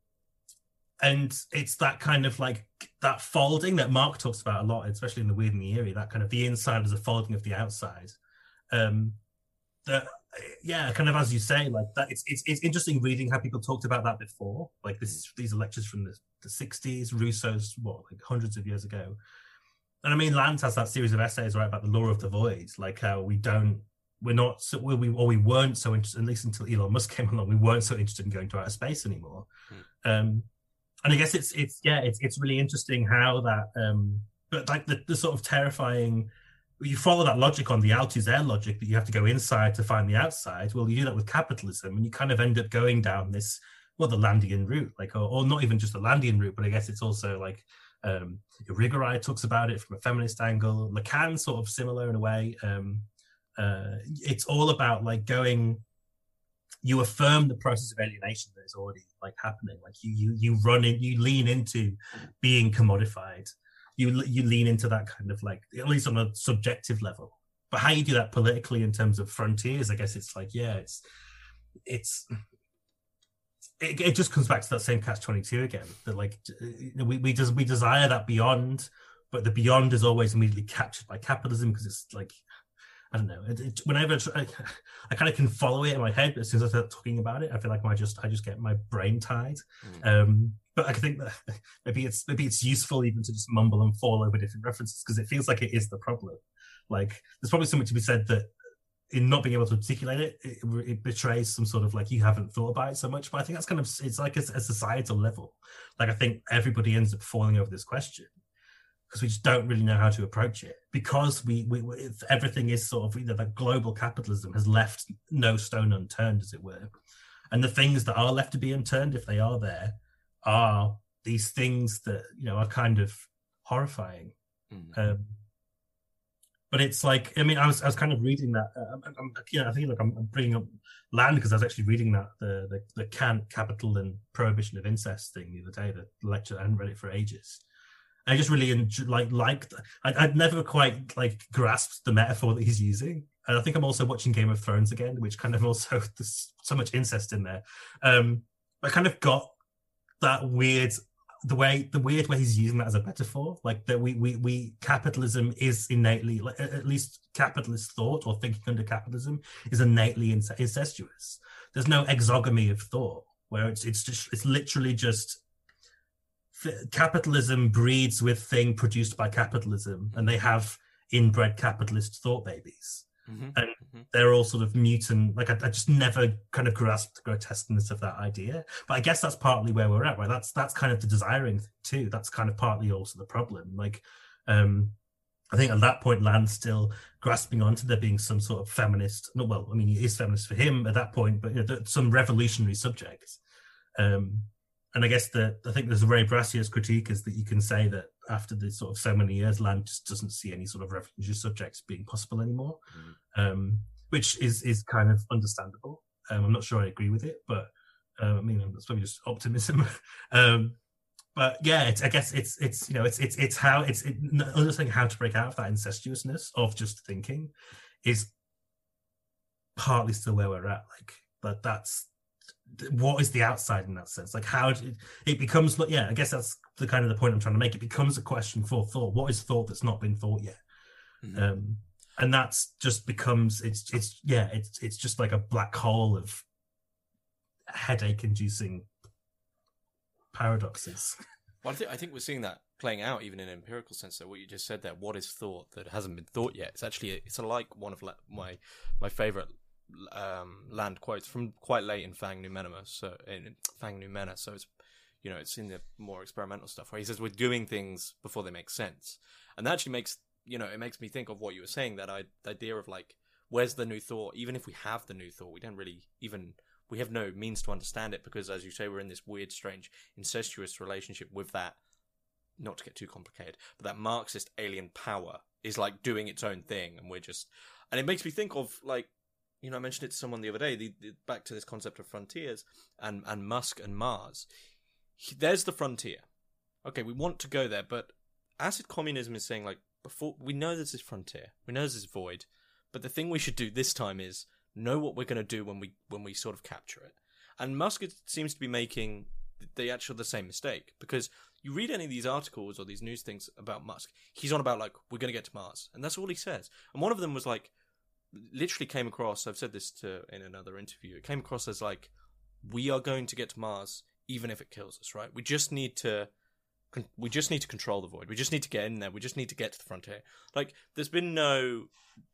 and it's that kind of like that folding that Mark talks about a lot, especially in The Weird and the Eerie, that kind of the inside is a folding of the outside. Um, that, yeah, kind of as you say, like that. It's, it's it's interesting reading how people talked about that before. Like this, these are lectures from the, the sixties, Rousseau's, what, like hundreds of years ago. And I mean, Land has that series of essays, right, about the law of the void, like how we don't, we're not, so we, or we weren't so interested, at least until Elon Musk came along, we weren't so interested in going to outer space anymore. Hmm. Um, and I guess it's, it's yeah, it's it's really interesting how that, um, but like the, the sort of terrifying, you follow that logic on the Althusser logic that you have to go inside to find the outside. Well, you do that with capitalism, and you kind of end up going down this, well, the Landian route, like, or, or not even just the Landian route, but I guess it's also like, Um, Irigaray talks about it from a feminist angle. Lacan sort of similar in a way. Um, uh, it's all about like going. You affirm the process of alienation that is already like happening. Like you, you, you run in, you lean into being commodified. You, you lean into that kind of like, at least on a subjective level. But how you do that politically in terms of frontiers, I guess it's like, yeah, it's, it's. It, it just comes back to that same catch twenty-two again. That like we we just we desire that beyond, but the beyond is always immediately captured by capitalism because it's like I don't know. It, it, whenever I, I kind of can follow it in my head, but as soon as I start talking about it, I feel like I just I just get my brain tied. Mm. Um, but I think that maybe it's maybe it's useful even to just mumble and fall over different references because it feels like it is the problem. Like there's probably something to be said that. In not being able to articulate it, it, it betrays some sort of like you haven't thought about it so much. But I think that's kind of it's like a, a societal level. Like I think everybody ends up falling over this question because we just don't really know how to approach it because we we everything is sort of either that global capitalism has left no stone unturned, as it were, and the things that are left to be unturned, if they are there, are these things that you know are kind of horrifying. Mm-hmm. Um, But it's like, I mean, I was I was kind of reading that. Uh, I'm, I'm, you know, I think like I'm, I'm bringing up Land because I was actually reading that the, the the Kant Capital and Prohibition of Incest thing the other day. The lecture I hadn't read it for ages. I just really enjoy, like liked. I, I'd never quite like grasped the metaphor that he's using. and I think I'm also watching Game of Thrones again, which kind of also there's so much incest in there. Um, I kind of got that weird the way the weird way he's using that as a metaphor, like that we we we capitalism is innately, like at least capitalist thought or thinking under capitalism is innately incestuous. There's no exogamy of thought where it's it's just it's literally just capitalism breeds with thing produced by capitalism, and they have inbred capitalist thought babies. Mm-hmm. And mm-hmm. they're all sort of mutant. Like I, I just never kind of grasped the grotesqueness of that idea. But I guess that's partly where we're at, right? That's that's kind of the desiring thing too. That's kind of partly also the problem. Like, um, I think at that point, Land's still grasping onto there being some sort of feminist. No, well, I mean, he is feminist for him at that point, but you know, some revolutionary subjects. Um, and I guess that I think there's a very Brassiers critique is that you can say that after the sort of so many years, Land just doesn't see any sort of revolutionary subjects being possible anymore, mm. um, which is is kind of understandable. Um, I'm not sure I agree with it, but uh, I mean that's probably just optimism. um, but yeah, it's, I guess it's it's you know it's it's it's how it's it, understanding how to break out of that incestuousness of just thinking is partly still where we're at. Like, but that's. What is the outside in that sense? Like how it, it becomes, yeah, I guess that's the kind of the point I'm trying to make. It becomes a question for thought. What is thought that's not been thought yet? Mm-hmm. Um, and that's just becomes, it's, it's, yeah, it's, it's just like a black hole of headache inducing paradoxes. Well, I think, I think we're seeing that playing out even in an empirical sense. So what you just said there, what is thought that hasn't been thought yet? It's actually, it's a, like one of my, my favorite um Land quotes from quite late in Fang Numenema, so in Fang Numena, so it's, you know, it's in the more experimental stuff where he says we're doing things before they make sense, and that actually makes, you know, it makes me think of what you were saying, that I, the idea of like, where's the new thought? Even if we have the new thought, we don't really even, we have no means to understand it, because as you say, we're in this weird, strange, incestuous relationship with that, not to get too complicated, but that Marxist alien power is like doing its own thing, and we're just, and it makes me think of like, you know, I mentioned it to someone the other day, the, the, back to this concept of frontiers and, and Musk and Mars. He, there's the frontier. Okay, we want to go there, but acid communism is saying, like, before, we know there's this frontier, we know there's this void, but the thing we should do this time is know what we're going to do when we when we sort of capture it. And Musk seems to be making the actual the same mistake, because you read any of these articles or these news things about Musk, he's on about, like, we're going to get to Mars, and that's all he says. And one of them was like, literally came across, I've said this to in another interview, it came across as like, we are going to get to Mars even if it kills us, right? We just need to we just need to control the void, we just need to get in there, we just need to get to the frontier. Like, there's been no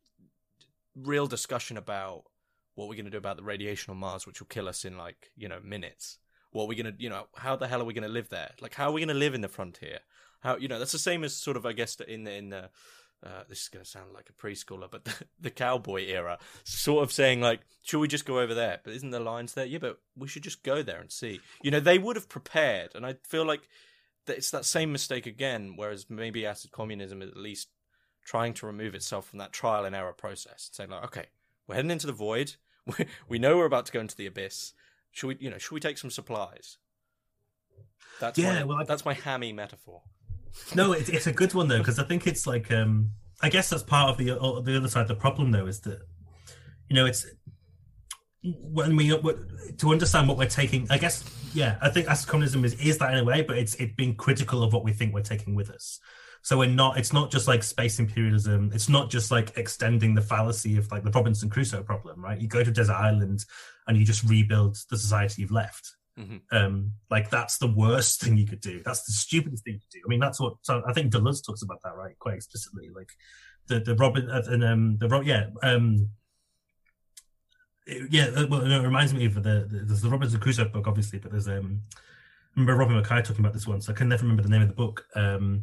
real discussion about what we're going to do about the radiation on Mars, which will kill us in, like, you know, minutes. What are we going to, you know, how the hell are we going to live there? Like, how are we going to live in the frontier? How, you know, that's the same as sort of, I guess, in the in the Uh, this is going to sound like a preschooler, but the, the cowboy era, sort of saying, like, should we just go over there? But isn't the lines there? Yeah, but we should just go there and see. You know, they would have prepared, and I feel like that it's that same mistake again, whereas maybe acid communism is at least trying to remove itself from that trial and error process, saying, like, okay, we're heading into the void, we, we know we're about to go into the abyss, should we, you know, should we take some supplies? That's yeah, my, well, I... that's my hammy metaphor. No, it's it's a good one though, because I think it's like, um, I guess that's part of the uh, the other side of the problem though, is that, you know, it's when we to understand what we're taking. I guess, yeah, I think acid communism is, is that in a way, but it's it being critical of what we think we're taking with us. So we're not. It's not just like space imperialism. It's not just like extending the fallacy of like the Robinson Crusoe problem, right? You go to a desert island and you just rebuild the society you've left. Mm-hmm. Um, like that's the worst thing you could do. That's the stupidest thing to do. I mean, that's what. So I think Deleuze talks about that, right, quite explicitly. Like the the Robin uh, and um the yeah um it, yeah. Well, it reminds me of the, the there's the Robinson Crusoe book, obviously, but there's um I remember Robin Mackay talking about this one, so I can never remember the name of the book. Um,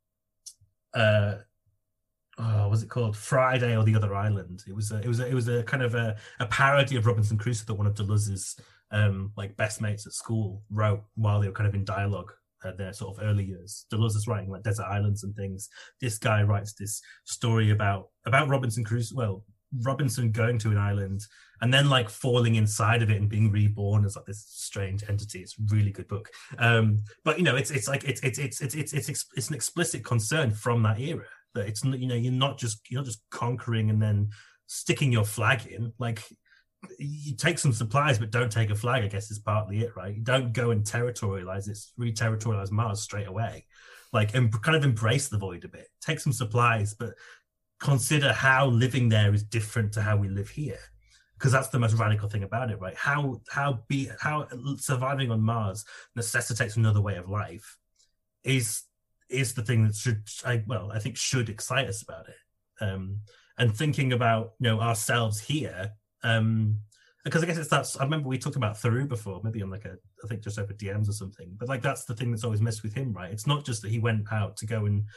uh, oh, was it called Friday or the Other Island? It was a, it was a, it was a kind of a, a parody of Robinson Crusoe that one of Deleuze's um like best mates at school wrote while they were kind of in dialogue at their sort of early years. Deleuze is writing like desert islands and things. This guy writes this story about about Robinson Crusoe. Well, Robinson going to an island and then like falling inside of it and being reborn as like this strange entity. It's a really good book. Um, but you know, it's it's like it's it's it's it's it's it's, it's an explicit concern from that era that it's, you know, you're not just you're not just conquering and then sticking your flag in. Like, you take some supplies, but don't take a flag, I guess is partly it, right? You don't go and territorialize it, re-territorialize Mars straight away. Like, and kind of embrace the void a bit. Take some supplies, but consider how living there is different to how we live here. Because that's the most radical thing about it, right? How how be how surviving on Mars necessitates another way of life is is the thing that should, I, well, I think should excite us about it. Um, and thinking about, you know, ourselves here, um, because I guess it's that. I remember we talked about Theroux before, maybe on like a, I think just over D Ms or something. But like that's the thing that's always messed with him, right? It's not just that he went out to go and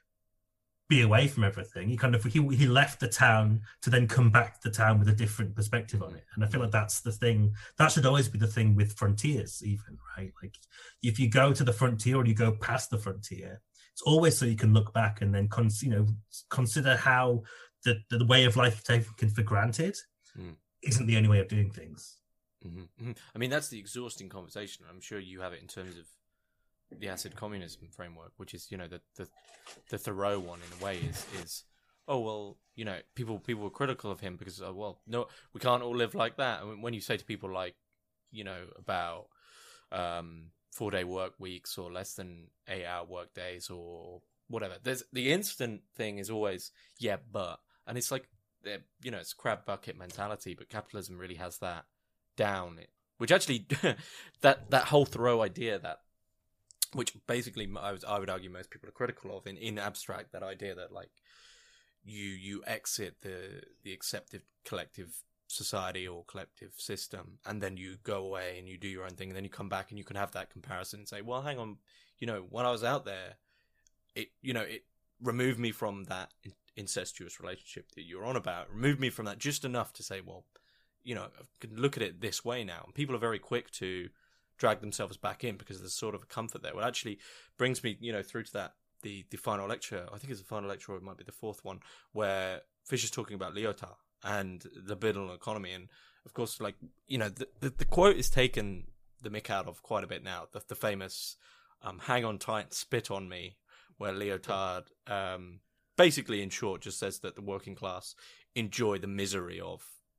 be away from everything. He kind of he he left the town to then come back to the town with a different perspective on it. And I feel like that's the thing. That should always be the thing with frontiers, even, right? Like if you go to the frontier or you go past the frontier, it's always so you can look back and then con- you know consider how the the way of life taken for granted mm. isn't the only way of doing things. Mm-hmm. Mm-hmm. I mean, that's the exhausting conversation. I'm sure you have it in terms of the acid communism framework, which is, you know, the the, the Thoreau one in a way is is oh well, you know, people people were critical of him because oh well, no, we can't all live like that. I mean, when you say to people like, you know, about um, four day work weeks or less than eight hour work days or whatever, there's the instant thing is always yeah, but, and it's like, you know, it's crab bucket mentality, but capitalism really has that down. Which actually, that that whole Thoreau idea that. Which basically I, was, I would argue most people are critical of in, in abstract, that idea that like you you exit the the accepted collective society or collective system and then you go away and you do your own thing and then you come back and you can have that comparison and say, well, hang on, you know, when I was out there, it you know it removed me from that incestuous relationship that you're on about, removed me from that just enough to say, well, you know, I can look at it this way now. And people are very quick to drag themselves back in because there's sort of a comfort there. What actually brings me, you know, through to that, the, the final lecture, I think it's the final lecture or it might be the fourth one, where Fisher's talking about Lyotard and the Biddle economy. And of course, like, you know, the, the, the quote is taken the mick out of quite a bit now. The, the famous um, hang on tight, spit on me, where Lyotard um, basically, in short, just says that the working class enjoy the misery of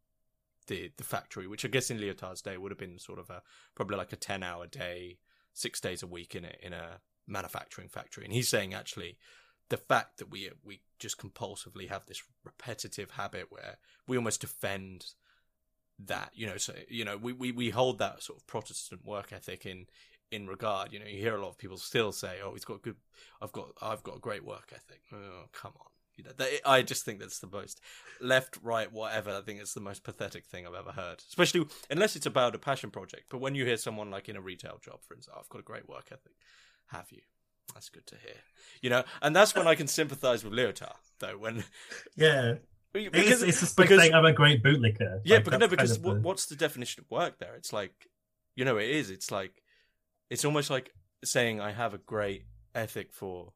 the the factory, which I guess in Lyotard's day would have been sort of a probably like a ten hour day, six days a week in a in a manufacturing factory. And he's saying actually the fact that we we just compulsively have this repetitive habit where we almost defend that, you know, so you know we, we, we hold that sort of Protestant work ethic in in regard. You know, you hear a lot of people still say, "Oh, he's got good. I've got I've got a great work ethic." Oh, come on. You know, that, I just think that's the most left, right, whatever. I think it's the most pathetic thing I've ever heard, especially unless it's about a passion project. But when you hear someone like in a retail job, for instance, oh, I've got a great work ethic. Have you? That's good to hear. You know, and that's when I can sympathise with Lyotard, though. When yeah, because it's, it's because saying I'm a great bootlicker. Yeah, like, but no, because kind of what, the... what's the definition of work there? It's like, you know, it is. It's like, it's almost like saying I have a great ethic for,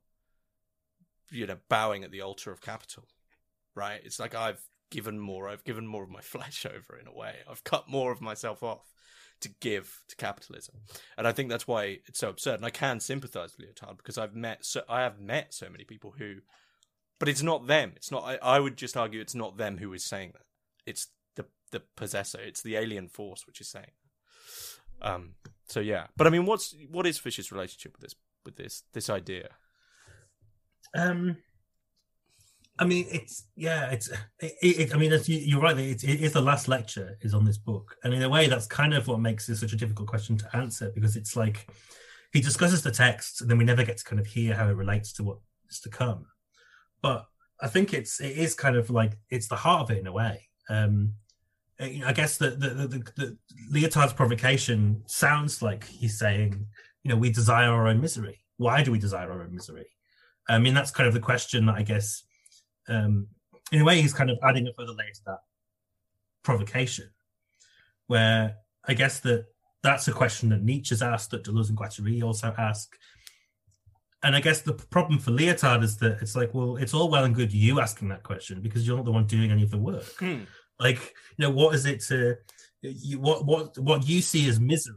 you know, bowing at the altar of capital, right? It's like I've given more, I've given more of my flesh over in a way. I've cut more of myself off to give to capitalism. And I think that's why it's so absurd. And I can sympathize with Lyotard because I've met, so I have met so many people who, but it's not them. It's not, I, I would just argue it's not them who is saying that. It's the, the possessor. It's the alien force which is saying that. Um, so yeah, but I mean, what's, what is Fisher's relationship with this, with this, this idea? Um, I mean, it's yeah, it's. It, it, I mean, it's, you, you're right. It, it is the last lecture is on this book, and in a way, that's kind of what makes this such a difficult question to answer because it's like he discusses the text, and then we never get to kind of hear how it relates to what is to come. But I think it's it is kind of like it's the heart of it in a way. Um, I guess the the, the, the, the Lyotard's provocation sounds like he's saying, you know, we desire our own misery. Why do we desire our own misery? I mean, that's kind of the question that I guess, um, in a way, he's kind of adding a further layer to that provocation, where I guess that that's a question that Nietzsche's asked, that Deleuze and Guattari also ask. And I guess the problem for Lyotard is that it's like, well, it's all well and good you asking that question because you're not the one doing any of the work. Hmm. Like, you know, what is it to, you, what what what you see as misery?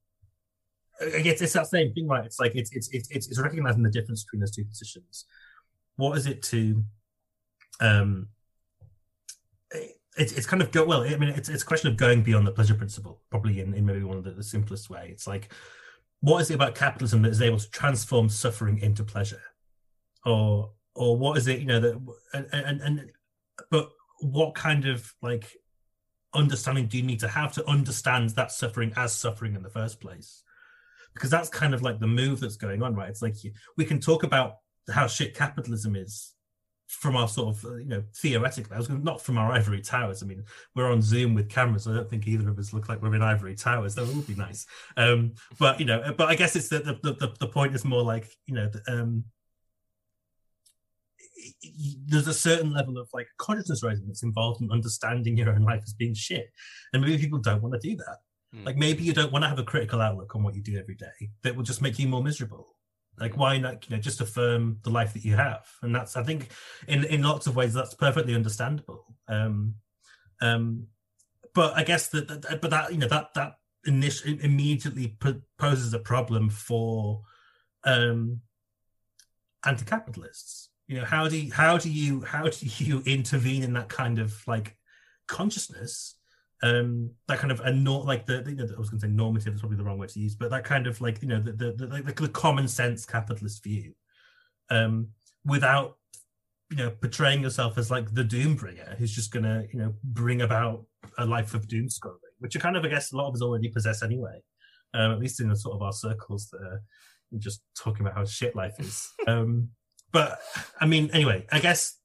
I guess it's that same thing, right? It's like it's it's it's it's recognizing the difference between those two positions. What is it to, um, it's it's kind of go well. I mean, it's it's a question of going beyond the pleasure principle, probably in, in maybe one of the, the simplest way. It's like, what is it about capitalism that is able to transform suffering into pleasure, or or what is it, you know, that and and, and but what kind of like understanding do you need to have to understand that suffering as suffering in the first place? Because that's kind of like the move that's going on, right? It's like we can talk about how shit capitalism is from our sort of, you know, theoretically. I was not from our ivory towers. I mean, we're on Zoom with cameras. I don't think either of us look like we're in ivory towers. That would be nice. Um, but you know, but I guess it's that the, the the point is more like, you know, um, there's a certain level of like consciousness raising that's involved in understanding your own life as being shit, and maybe people don't want to do that. Mm. Like maybe you don't want to have a critical outlook on what you do every day that will just make you more miserable. Like why not, you know, just affirm the life that you have? And that's, I think, in in lots of ways that's perfectly understandable. Um, um, but I guess that, that, but that, you know, that that initially immediately poses a problem for um, anti-capitalists. You know, how do you, how do you how do you intervene in that kind of like consciousness, um, that kind of a nor- like the, you know, I was going to say normative is probably the wrong word to use, but that kind of like, you know, the the the, the, the common sense capitalist view, um, without, you know, portraying yourself as like the doom bringer who's just going to, you know, bring about a life of doom scrolling, which are kind of, I guess, a lot of us already possess anyway, um, at least in the sort of our circles that are just talking about how shit life is. Um, But I mean, anyway, I guess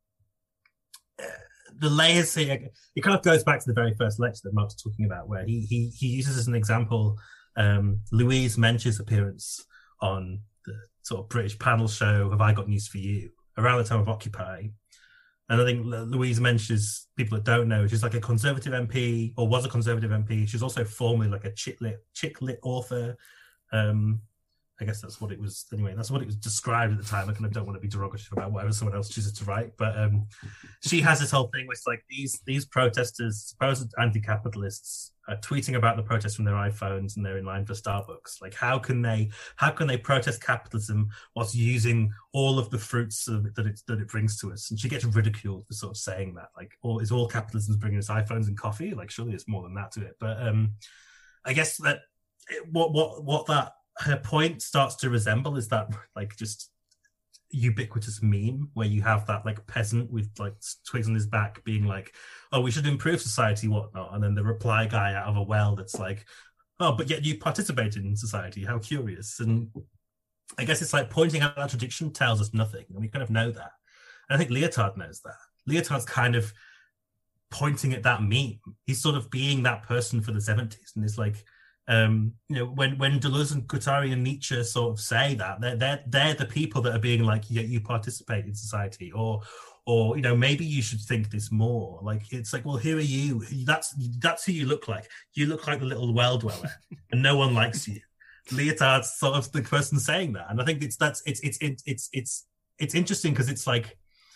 uh, the layers here, it kind of goes back to the very first lecture that Mark's talking about, where he he he uses as an example um, Louise Mensch's appearance on the sort of British panel show "Have I Got News for You?" around the time of Occupy. And I think Louise Mensch is, people that don't know, she's like a Conservative M P, or was a Conservative M P. She's also formerly like a chick lit, chick lit author. Um, I guess that's what it was. Anyway, that's what it was described at the time. I kind of don't want to be derogative about whatever someone else chooses to write, but um, she has this whole thing where it's like these these protesters, supposed anti-capitalists, are tweeting about the protests from their iPhones and they're in line for Starbucks. Like, how can they how can they protest capitalism whilst using all of the fruits of it that it that it brings to us? And she gets ridiculed for sort of saying that. Like, all is all capitalism bringing us iPhones and coffee? Like, surely it's more than that to it. But um, I guess that it, what what what that her point starts to resemble is that like just ubiquitous meme where you have that like peasant with like twigs on his back being like, oh, we should improve society, whatnot, and then the reply guy out of a well that's like, oh, but yet you participated in society, how curious. And I guess it's like pointing out that tradition tells us nothing, and we kind of know that. And I think Lyotard knows that. Lyotard's kind of pointing at that meme. He's sort of being that person for the seventies, and it's like, Um, you know, when when Deleuze and Guattari and Nietzsche sort of say that, they're they're they're the people that are being like, yeah, you participate in society, or or you know, maybe you should think this more. Like, it's like, well, here are you. That's that's who you look like. You look like the little well dweller, and no one likes you. Lyotard's sort of the person saying that, and I think it's that's it's it's it's it's it's it's interesting because it's like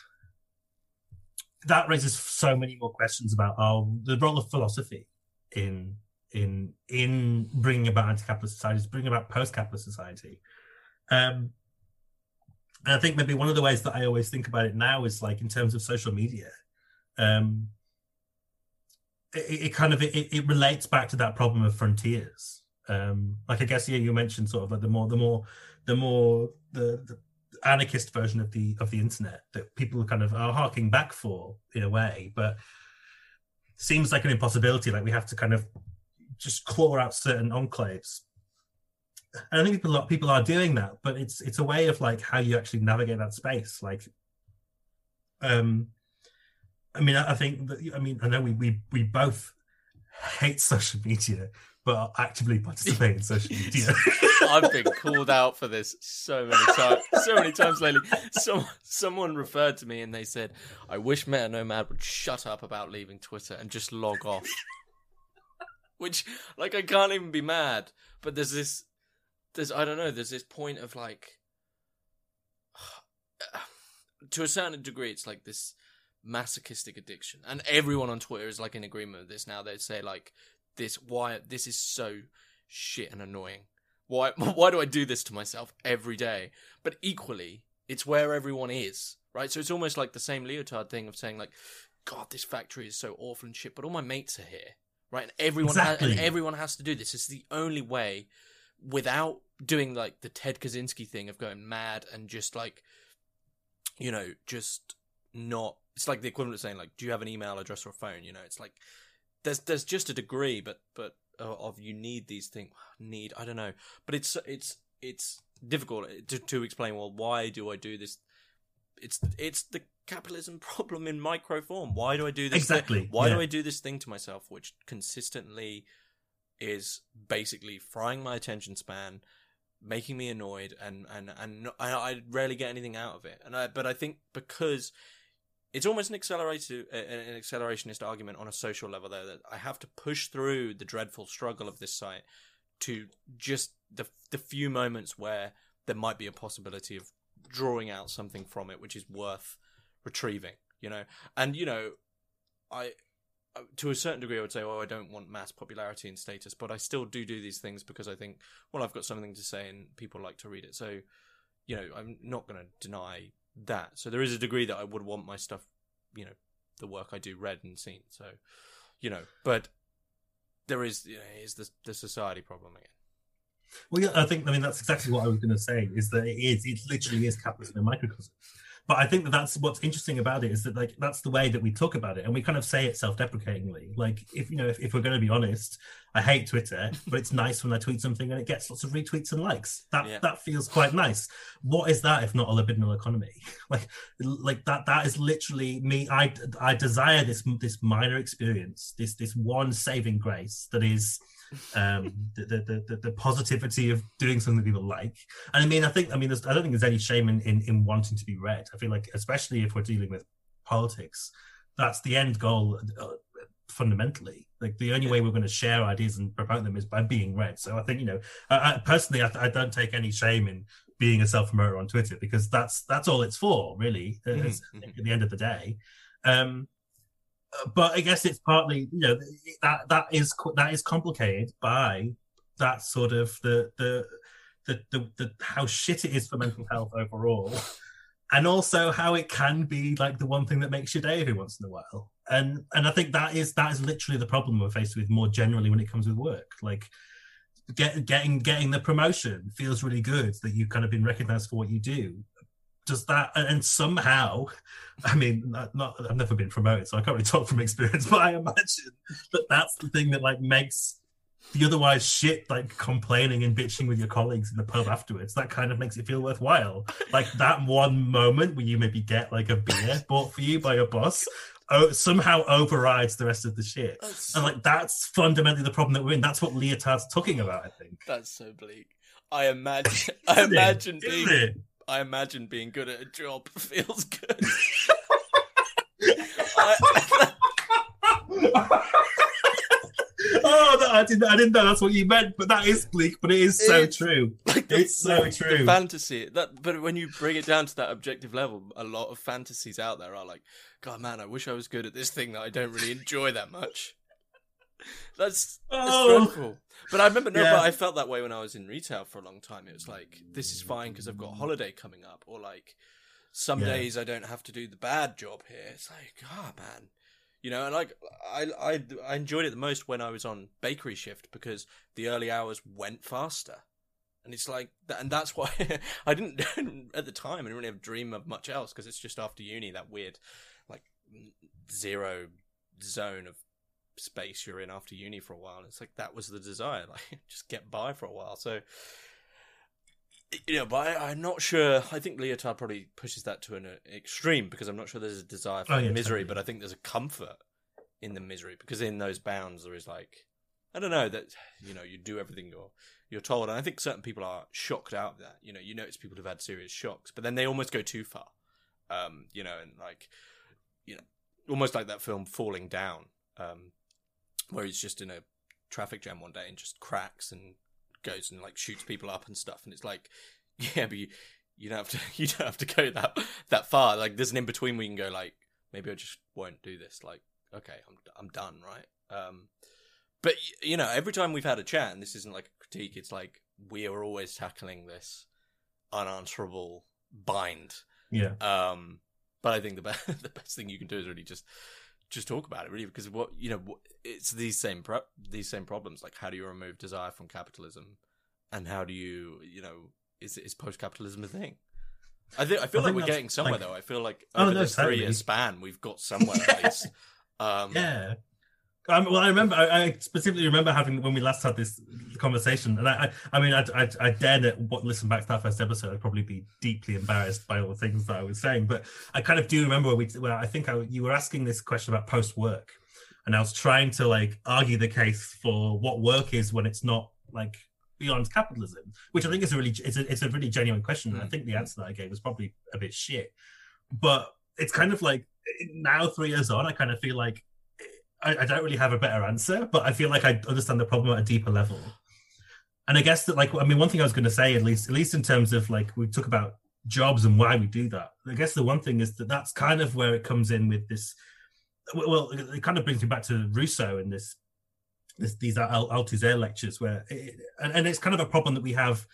that raises so many more questions about oh, the role of philosophy in. in in bringing about anti-capitalist societies, bringing about post-capitalist society. Um, and I think maybe one of the ways that I always think about it now is like in terms of social media. Um, it, it kind of, it, it relates back to that problem of frontiers. Um, like I guess, yeah, you mentioned sort of like the more, the more, the more, the, the anarchist version of the, of the internet that people kind of are harking back for in a way, but seems like an impossibility. Like we have to kind of just claw out certain enclaves. And I think people are, people are doing that, but it's it's a way of like how you actually navigate that space. Like, um, I mean, I, I think that, I mean, I know we we we both hate social media, but actively participate in social media. I've been called out for this so many times, so many times lately. Some someone referred to me and they said, "I wish Meta Nomad would shut up about leaving Twitter and just log off." Which, like, I can't even be mad, but there's this, there's, I don't know, there's this point of, like, to a certain degree, it's like this masochistic addiction. And everyone on Twitter is, like, in agreement with this now. They say, like, this, why, this is so shit and annoying. Why, why do I do this to myself every day? But equally, it's where everyone is, right? So it's almost like the same Lyotard thing of saying, like, God, this factory is so awful and shit, but all my mates are here, right? And everyone Exactly. ha- and everyone has to do this. It's the only way, without doing like the Ted Kaczynski thing of going mad and just like, you know, just not. It's like the equivalent of saying like, do you have an email address or a phone? You know, it's like there's there's just a degree, but but uh, of you need these things. Need I don't know, but it's it's it's difficult to to explain. Well, why do I do this? It's it's the capitalism problem in micro form. Why do I do this? Exactly. Thing? Why yeah. do I do this thing to myself, which consistently is basically frying my attention span, making me annoyed, and and and I, I rarely get anything out of it. And I, but I think because it's almost an accelerator, an accelerationist argument on a social level, there that I have to push through the dreadful struggle of this site to just the the few moments where there might be a possibility of drawing out something from it which is worth retrieving, you know. And you know, I to a certain degree I would say, oh, I don't want mass popularity and status, but I still do do these things because I think, well, I've got something to say and people like to read it. So, you know, I'm not going to deny that. So there is a degree that I would want my stuff, you know, the work I do read and seen. So, you know, but there is, you know, is the the society problem again. Well, yeah, I think, I mean, that's exactly what I was going to say, is that it is, it literally is capitalism in microcosm. But I think that that's what's interesting about it, is that, like, that's the way that we talk about it. And we kind of say it self-deprecatingly. Like, if, you know, if, if we're going to be honest, I hate Twitter, but it's nice when I tweet something and it gets lots of retweets and likes. That yeah. that feels quite nice. What is that if not a libidinal economy? like, like that, that is literally me. I, I desire this, this minor experience, this, this one saving grace that is, um the, the the the positivity of doing something that people like. And I mean, I think I mean there's, I don't think there's any shame in, in in wanting to be read. I feel like, especially if we're dealing with politics, that's the end goal, uh, fundamentally. Like, the only way we're going to share ideas and promote them is by being read. So I think, you know, I, I personally I, I don't take any shame in being a self-promoter on Twitter, because that's that's all it's for, really. Mm-hmm. At the end of the day. um But I guess it's partly, you know, that that is that is complicated by that sort of the the the, the, the how shit it is for mental health overall, and also how it can be like the one thing that makes your day every once in a while. And and I think that is that is literally the problem we're faced with more generally when it comes with work. Like, get, getting getting the promotion feels really good, that you've kind of been recognized for what you do. Does that, and somehow, I mean, not, not I've never been promoted, so I can't really talk from experience, but I imagine that that's the thing that like makes the otherwise shit, like complaining and bitching with your colleagues in the pub afterwards, that kind of makes it feel worthwhile. Like, that one moment where you maybe get like a beer bought for you by your boss, oh, somehow overrides the rest of the shit. That's... And like, that's fundamentally the problem that we're in. That's what Leotard's talking about, I think. That's so bleak. I imagine, I imagine being... It? I imagine being good at a job feels good. I, oh, no, I didn't. I didn't know that's what you meant, but that is bleak. But it is so it's, true. Like the, it's so the, true. The fantasy that, but when you bring it down to that objective level, a lot of fantasies out there are like, God, man, I wish I was good at this thing that I don't really enjoy that much. That's, that's oh. dreadful. But I remember, no, yeah. but I felt that way when I was in retail for a long time. It was like, this is fine because I've got a holiday coming up, or like, some yeah. days I don't have to do the bad job here. It's like, oh man, you know. And like, I I I enjoyed it the most when I was on bakery shift, because the early hours went faster, and it's like, and that's why I didn't at the time. I didn't really have a dream of much else, because it's just after uni, that weird like zero zone of space you're in after uni for a while. It's like, that was the desire, like, just get by for a while. So, you know, but I, I'm not sure. I think Leotard probably pushes that to an extreme, because I'm not sure there's a desire for oh, yeah, misery, totally. But I think there's a comfort in the misery, because in those bounds there is like, I don't know, that, you know, you do everything you're you're told. And I think certain people are shocked out of that. You know, you notice people who've had serious shocks, but then they almost go too far. Um, you know, and like, you know, almost like that film Falling Down. Um, where he's just in a traffic jam one day and just cracks and goes and like shoots people up and stuff. And it's like, yeah, but you, you don't have to, you don't have to go that, that far. Like, there's an in-between where you can go like, maybe I just won't do this. Like, okay, I'm, I'm done. Right. Um, but you know, every time we've had a chat, and this isn't like a critique, it's like, we are always tackling this unanswerable bind. Yeah. Um, but I think the best, the best thing you can do is really just just talk about it really, because what you know, it's these same pro- these same problems. Like, how do you remove desire from capitalism, and how do you, you know, is is post-capitalism a thing? I think I feel I like we're getting somewhere like, though. I feel like over oh, no, this totally. three-year span, we've got somewhere at least. Um, yeah. Um, well, I remember. I, I specifically remember having when we last had this conversation, and I, I, I mean, I, I, I dare not listen back to that first episode. I'd probably be deeply embarrassed by all the things that I was saying. But I kind of do remember where we, where I think I, you were asking this question about post-work, and I was trying to like argue the case for what work is when it's not like beyond capitalism, which I think is a really, it's a, it's a really genuine question. And I think the answer that I gave was probably a bit shit, but it's kind of like now, three years on, I kind of feel like. I, I don't really have a better answer, but I feel like I understand the problem at a deeper level. And I guess that, like, I mean, one thing I was going to say, at least, at least in terms of like we talk about jobs and why we do that. I guess the one thing is that that's kind of where it comes in with this. Well, it kind of brings me back to Rousseau and this, this these Althusser lectures, where, it, and, and it's kind of a problem that we have.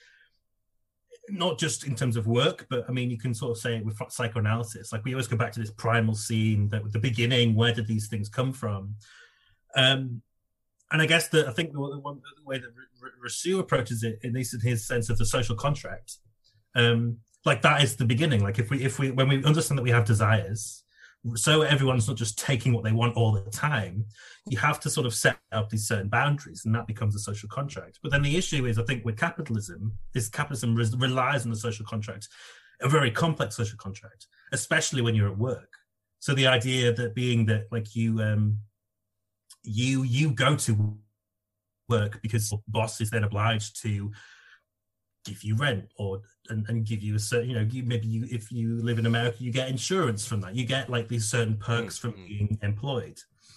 Not just in terms of work, but I mean, you can sort of say it with psychoanalysis. Like we always go back to this primal scene, that the beginning, where did these things come from? Um, and I guess that I think the, one, the way that Rousseau approaches it, at least in his sense of the social contract, um, like that is the beginning. Like if we, if we, when we understand that we have desires, so everyone's not just taking what they want all the time, you have to sort of set up these certain boundaries, and that becomes a social contract. But then the issue is, I think, with capitalism, is capitalism re- relies on the social contract, a very complex social contract, especially when you're at work. So the idea that being that like you, um, you, you go to work because your boss is then obliged to give you rent or and, and give you a certain, you know, you, maybe you, if you live in America, you get insurance from that. You get like these certain perks mm-hmm. from being employed.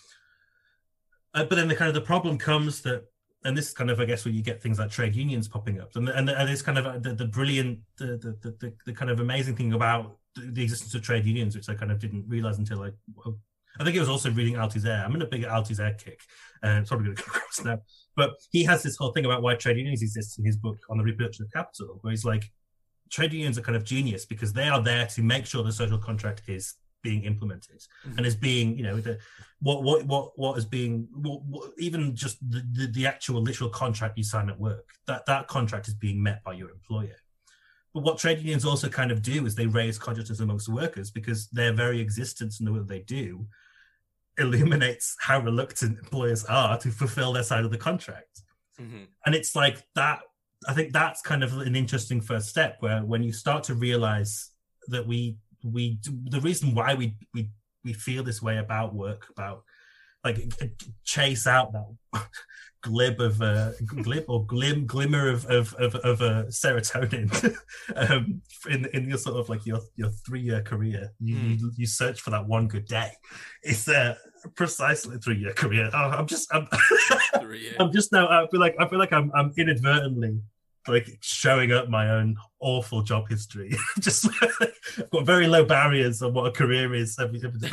Uh, but then the kind of the problem comes that, and this is kind of, I guess, where you get things like trade unions popping up. And and, and it's kind of the, the brilliant, the, the, the, the kind of amazing thing about the, the existence of trade unions, which I kind of didn't realize until I, well, I think it was also reading Althusser. I'm in a big Althusser kick. Uh, it's probably going to come across now. But he has this whole thing about why trade unions exist in his book on the reproduction of capital, where he's like, trade unions are kind of genius because they are there to make sure the social contract is being implemented mm-hmm. and is being, you know, the, what what what what is being, what, what, even just the, the, the actual literal contract you sign at work, that that contract is being met by your employer. But what trade unions also kind of do is they raise consciousness amongst the workers because their very existence and the work they do illuminates how reluctant employers are to fulfill their side of the contract. Mm-hmm. And it's like that, I think that's kind of an interesting first step, where when you start to realize that we, we, the reason why we, we, we feel this way about work, about like chase out that glib of uh, glib or glim glimmer of of of, of uh, serotonin um, in in your sort of like your your three year career. You, mm. you you search for that one good day. It's uh, precisely three year career. Oh, I'm just I'm, I'm just now. I feel like I feel like I'm I'm inadvertently like showing up my own awful job history. Just I've got very low barriers on what a career is every day.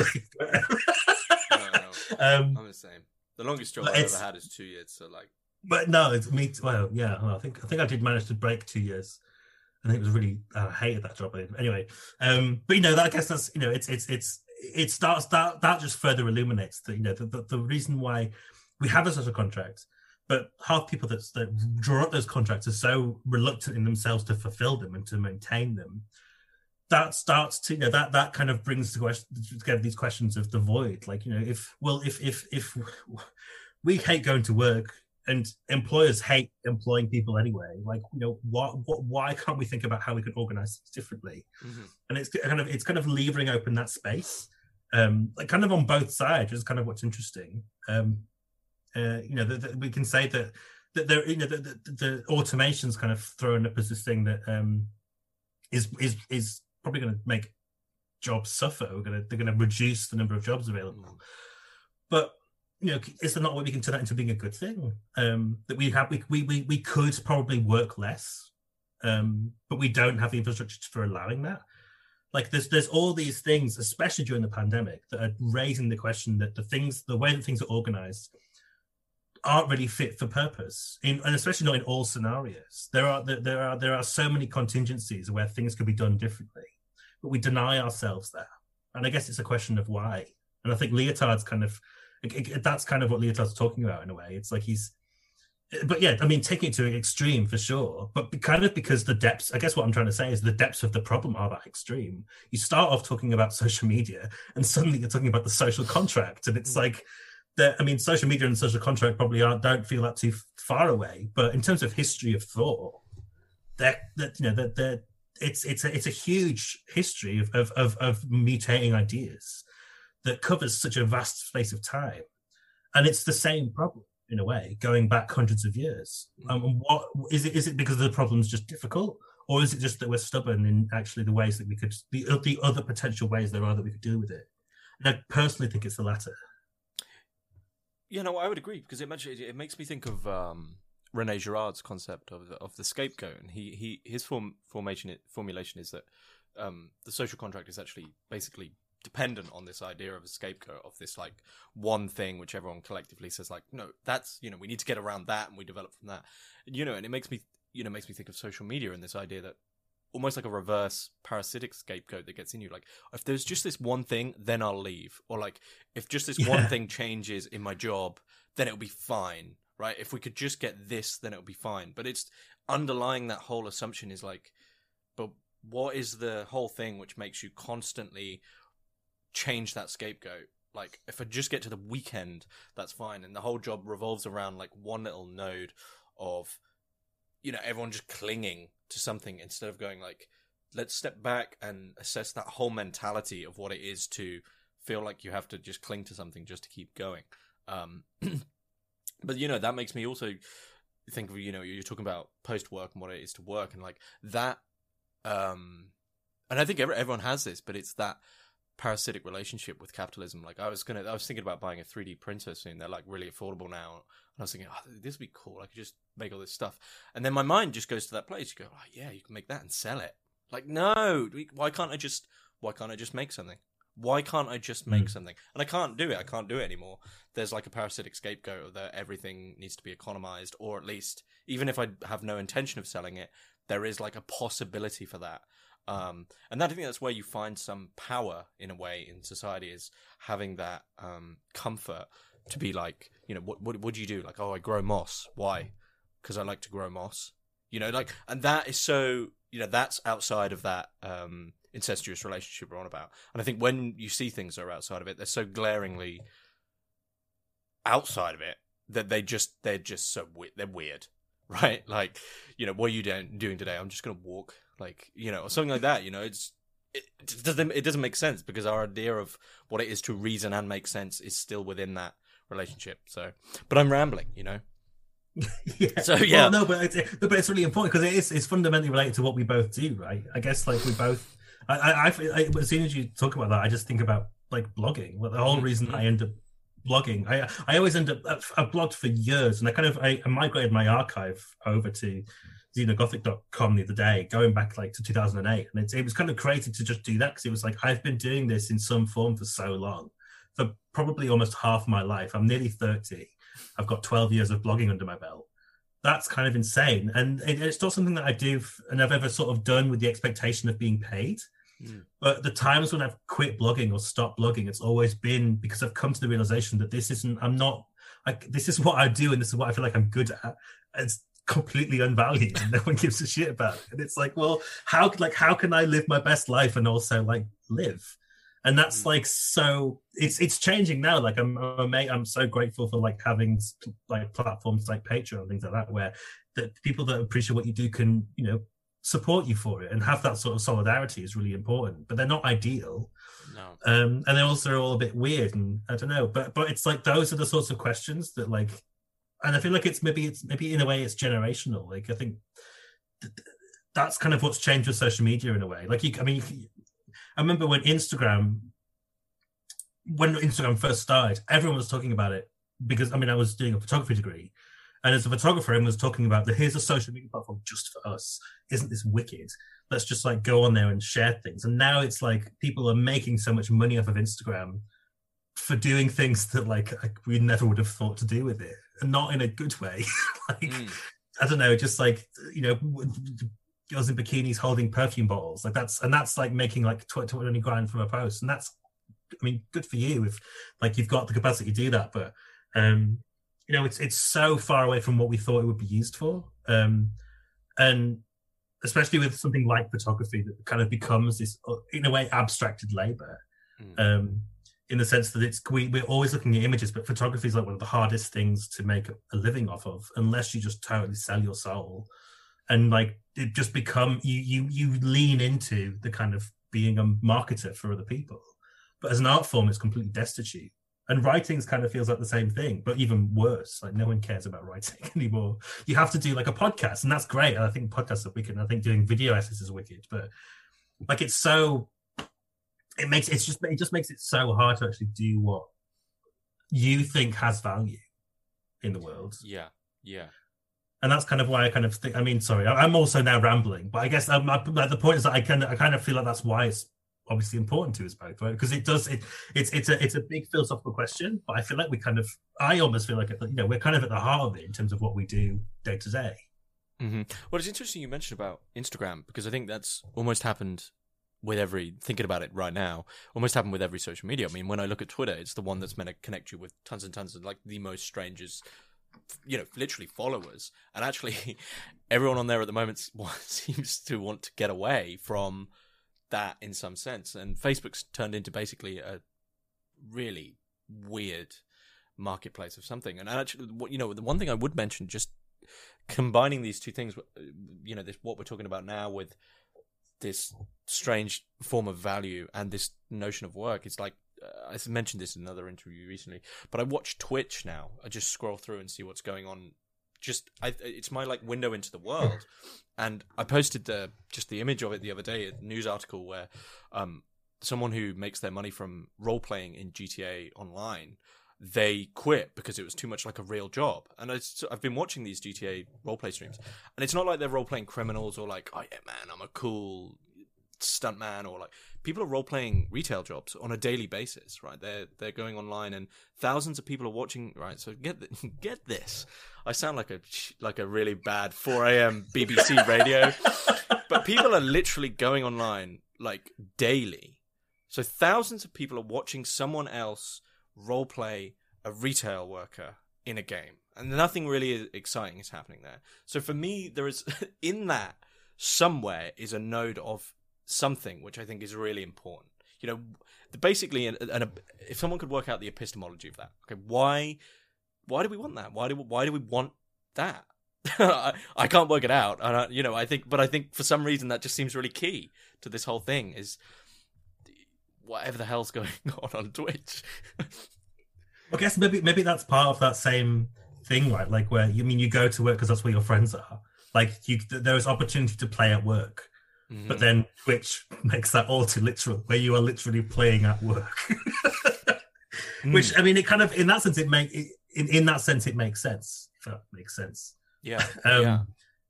Um, I'm the same. The longest job I've ever had is two years. So like, but no, it's me. Well, yeah, well, I think I think I did manage to break two years. I think it was really I hated that job. Anyway, um, but you know, that, I guess that's you know, it's it's it's it starts that that just further illuminates the you know the, the, the reason why we have a social contract, but half people that that draw up those contracts are so reluctant in themselves to fulfill them and to maintain them. That starts to, you know, that that kind of brings together these questions of the void. Like, you know, if, well, if if if we hate going to work and employers hate employing people anyway, like, you know, what, what why can't we think about how we can organize things differently? Mm-hmm. And it's kind of it's kind of leaving open that space, um, like kind of on both sides, which is kind of what's interesting. Um, uh, you know, the, the, we can say that that there, you know, the, the, the automation's kind of thrown up as this thing that um, is is is probably going to make jobs suffer. We're going to they're going to reduce the number of jobs available. Mm. But you know, is there not a way we can turn that into being a good thing? Um, that we have we, we we we could probably work less, um, but we don't have the infrastructure for allowing that. Like there's there's all these things, especially during the pandemic, that are raising the question that the things the way that things are organized aren't really fit for purpose, in, and especially not in all scenarios. There are there are there are so many contingencies where things could be done differently, but we deny ourselves that. And I guess it's a question of why. And I think Lyotard's kind of it, it, that's kind of what Lyotard's talking about in a way. It's like he's, but yeah, I mean, taking it to an extreme for sure, but kind of because the depths, I guess what I'm trying to say is the depths of the problem are that extreme. You start off talking about social media and suddenly you're talking about the social contract. And it's like, that, I mean, social media and social contract probably aren't, don't feel that too far away, but in terms of history of thought, that, that you know, that, that it's, it's a, it's a huge history of, of, of, of mutating ideas that covers such a vast space of time. And it's the same problem, in a way, going back hundreds of years. Um, and what is it? Is it because the problem's just difficult, or is it just that we're stubborn in actually the ways that we could, the the other potential ways there are that we could deal with it? And I personally think it's the latter. You know, I would agree, because it makes it makes me think of um, Rene Girard's concept of the, of the scapegoat, and he he his form formation formulation is that um, the social contract is actually basically dependent on this idea of a scapegoat, of this like one thing which everyone collectively says like, no, that's, you know, we need to get around that, and we develop from that, you know. And it makes me, you know, makes me think of social media and this idea that almost like a reverse parasitic scapegoat that gets in you. Like, if there's just this one thing, then I'll leave. Or like, if just this yeah. one thing changes in my job, then it'll be fine, right? If we could just get this, then it'll be fine. But it's underlying that whole assumption is like, but what is the whole thing which makes you constantly change that scapegoat? Like, if I just get to the weekend, that's fine. And the whole job revolves around like one little node of, you know, everyone just clinging to something instead of going like, let's step back and assess that whole mentality of what it is to feel like you have to just cling to something just to keep going. Um, but, you know, that makes me also think of, you know, you're talking about post-work and what it is to work, and like that, um, and I think every, everyone has this, but it's that parasitic relationship with capitalism. Like I was gonna, I was thinking about buying a three D printer soon. They're like really affordable now, and I was thinking, oh, this would be cool. I could just make all this stuff, and then my mind just goes to that place. You go, oh yeah, you can make that and sell it. Like, no, why can't I just, why can't I just make something? Why can't I just make mm. something? And I can't do it. I can't do it anymore. There's like a parasitic scapegoat that everything needs to be economized, or at least, even if I have no intention of selling it, there is like a possibility for that. Um, and that, I think that's where you find some power in a way in society, is having that um, comfort to be like, you know, what, what what do you do? Like, oh, I grow moss. Why? Because I like to grow moss. You know, like, and that is so, you know, that's outside of that um, incestuous relationship we're on about. And I think when you see things that are outside of it, they're so glaringly outside of it that they just, they're just so weird. They're weird, right? Like, you know, what are you doing, doing today? I'm just going to walk. Like, you know, or something like that, you know, it's, it, it doesn't, it doesn't make sense, because our idea of what it is to reason and make sense is still within that relationship. So, but I'm rambling, you know? yeah. So, yeah. Well, no, but it's, but it's really important, because it is, it's fundamentally related to what we both do, right? I guess, like, we both, I, I, I, as soon as you talk about that, I just think about, like, blogging. Well, the whole mm-hmm. reason I end up blogging, I, I always end up, I've, I've blogged for years, and I kind of, I, I migrated my archive over to xenogothic dot com the other day, going back like to two thousand eight, and it, it was kind of created to just do that, because it was like, I've been doing this in some form for so long, for probably almost half my life. I'm nearly thirty. I've got twelve years of blogging under my belt. That's kind of insane, and it, it's not something that I do and I've ever sort of done with the expectation of being paid. Mm. But the times when I've quit blogging or stopped blogging, it's always been because I've come to the realization that this isn't, I'm not, like, this is what I do, and this is what I feel like I'm good at. It's completely unvalued, and no one gives a shit about it. And it's like, well, how like how can I live my best life and also like live? And that's like, so it's it's changing now. Like I'm I'm, I'm so grateful for like having like platforms like Patreon and things like that, where that people that appreciate what you do can, you know, support you for it, and have that sort of solidarity is really important. But they're not ideal. No. Um, and they also are all a bit weird, and I don't know. But but it's like, those are the sorts of questions that like. And I feel like it's maybe it's maybe in a way it's generational. Like I think th- that's kind of what's changed with social media in a way. Like you, I mean, you, I remember when Instagram, when Instagram first started, everyone was talking about it, because I mean I was doing a photography degree, and as a photographer, I was talking about that. Here's a social media platform just for us. Isn't this wicked? Let's just like go on there and share things. And now it's like people are making so much money off of Instagram for doing things that like we never would have thought to do with it, and not in a good way. like mm. I don't know, just like, you know, girls in bikinis holding perfume bottles, like that's and that's like making like twenty grand from a post, and that's I mean, good for you if like you've got the capacity to do that, but um, you know, it's it's so far away from what we thought it would be used for, um, and especially with something like photography that kind of becomes this, in a way, abstracted labor. Mm. Um, in the sense that it's we, we're always looking at images, but photography is like one of the hardest things to make a living off of, unless you just totally sell your soul, and like it just become you you you lean into the kind of being a marketer for other people. But as an art form, it's completely destitute. And writing kind of feels like the same thing, but even worse. Like no one cares about writing anymore. You have to do like a podcast, and that's great. And I think podcasts are wicked. And I think doing video essays is wicked, but like it's so. It makes it's just it just makes it so hard to actually do what you think has value in the world. Yeah, yeah, and that's kind of why I kind of think. I mean, sorry, I'm also now rambling, but I guess I'm, I, the point is that I kind of I kind of feel like that's why it's obviously important to us both, right? Because it does it it's it's a it's a big philosophical question, but I feel like we kind of I almost feel like you know we're kind of at the heart of it in terms of what we do day to day. Mm-hmm. Well, it's interesting you mentioned about Instagram because I think that's almost happened. With every thinking about it right now, almost happened with every social media. I mean, when I look at Twitter, it's the one that's meant to connect you with tons and tons of like the most strangers, you know, literally followers. And actually, everyone on there at the moment seems to want to get away from that in some sense. And Facebook's turned into basically a really weird marketplace of something. And actually, you know, the one thing I would mention, just combining these two things, you know, this what we're talking about now with this strange form of value and this notion of work. It's like, uh, I mentioned this in another interview recently, but I watch Twitch now. I just scroll through and see what's going on. Just, I, it's my like window into the world. And I posted the, just the image of it the other day, a news article where um, someone who makes their money from role-playing in G T A Online, they quit because it was too much like a real job. And I, I've been watching these G T A roleplay streams, and it's not like they're roleplaying criminals or like, oh yeah, man, I'm a cool stuntman, or like people are roleplaying retail jobs on a daily basis, right? They're they're going online, and thousands of people are watching. Right, so get th- get this. I sound like a like a really bad four a.m. B B C radio, but people are literally going online like daily. So thousands of people are watching someone else roleplay a retail worker in a game, and nothing really exciting is happening there. So for me, there is in that somewhere is a node of something which I think is really important. You know, basically, an, an, if someone could work out the epistemology of that, okay, why, why do we want that? Why do why do we want that? I, I can't work it out. I, you know, I think, but I think for some reason that just seems really key to this whole thing is whatever the hell's going on on Twitch. I guess maybe maybe that's part of that same thing, right? Like where you I mean you go to work because that's where your friends are. Like you, there is opportunity to play at work, mm-hmm. but then Twitch makes that all too literal, where you are literally playing at work. mm. Which I mean, it kind of in that sense it make it, in in that sense it makes sense. If that makes sense. Yeah. um, yeah.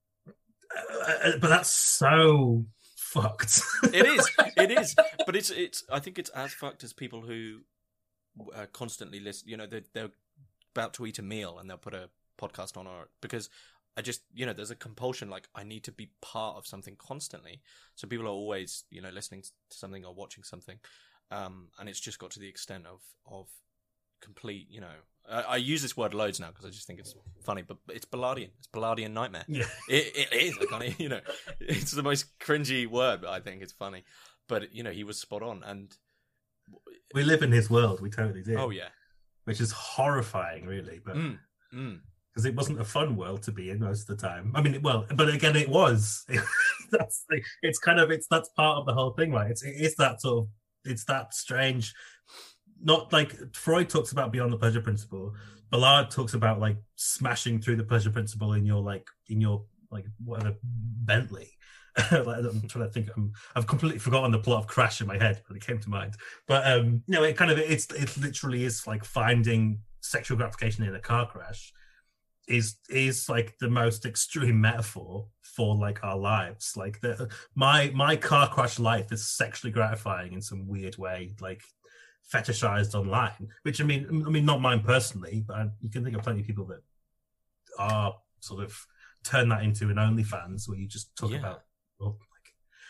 Uh, but that's so fucked. It is. It is. But it's it's. I think it's as fucked as people who uh, constantly listen. You know, they're, they're about to eat a meal and they'll put a podcast on, or because I just you know there's a compulsion. Like I need to be part of something constantly. So people are always you know listening to something or watching something, um, and it's just got to the extent of of complete. You know, I, I use this word loads now because I just think it's funny, but it's Ballardian. It's Ballardian nightmare. Yeah, it, it is. I can't, you know, it's the most cringy word, but I think it's funny. But you know, he was spot on, and we live in his world. We totally do. Oh yeah, which is horrifying, really. But because mm, mm. it wasn't a fun world to be in most of the time. I mean, well, but again, it was. that's the, it's kind of it's that's part of the whole thing, right? It's it's that sort of it's that strange. Not like Freud talks about beyond the pleasure principle. Ballard talks about like smashing through the pleasure principle in your like in your like whatever Bentley. like, I'm trying to think. I'm, I've completely forgotten the plot of Crash in my head, but it came to mind. But um, you know, it kind of it's it literally is like finding sexual gratification in a car crash is is like the most extreme metaphor for like our lives. Like the my my car crash life is sexually gratifying in some weird way. Like. Fetishized online, which I mean, I mean, not mine personally, but I, you can think of plenty of people that are sort of turn that into an OnlyFans where you just talk yeah. about, well, like,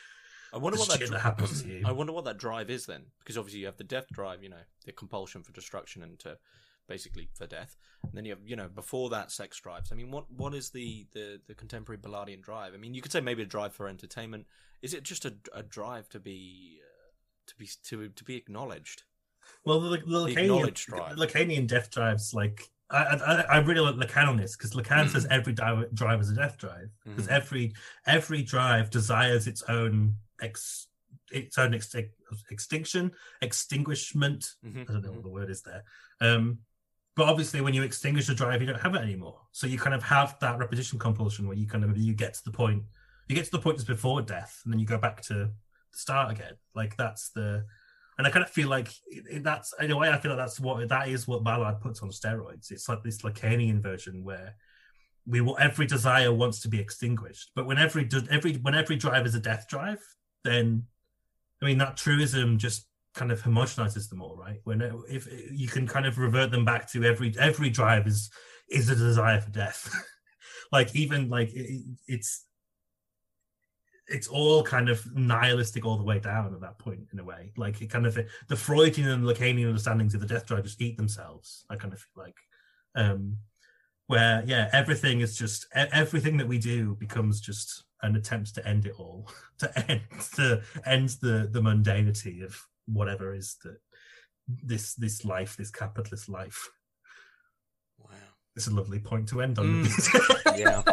I wonder the what that, shit dri- that happens to you. I wonder what that drive is then, because obviously you have the death drive, you know, the compulsion for destruction and to basically for death. And then you have, you know, before that, sex drives. I mean, what what is the, the, the contemporary Ballardian drive? I mean, you could say maybe a drive for entertainment. Is it just a, a drive to be uh, to be to to be acknowledged? Well, the, the, The Lacanian, acknowledged drive. the Lacanian death drives, like I, I, I really like Lacan on this because Lacan says every drive, drive is a death drive because Mhm. every every drive desires its own ex, its own ex, extinction, extinguishment. Mhm, I don't know mhm. what the word is there. Um, but obviously, when you extinguish a drive, you don't have it anymore. So you kind of have that repetition compulsion where you kind of you get to the point, you get to the point just before death, and then you go back to the start again. Like that's the. And I kind of feel like it, it, that's in a way I feel like that's what that is what Ballard puts on steroids. It's like this Lacanian version where we will every desire wants to be extinguished, but when every every when every drive is a death drive, then I mean that truism just kind of homogenizes them all, right? When it, if you can kind of revert them back to every every drive is is a desire for death, like even like it, it's. It's all kind of nihilistic all the way down at that point, in a way. Like it kind of the Freudian and Lacanian understandings of the death drive just eat themselves. I kind of feel like, um, where yeah, everything is just everything that we do becomes just an attempt to end it all, to end to end the the mundanity of whatever is that this this life, this capitalist life. Wow, it's a lovely point to end on. Mm. Yeah.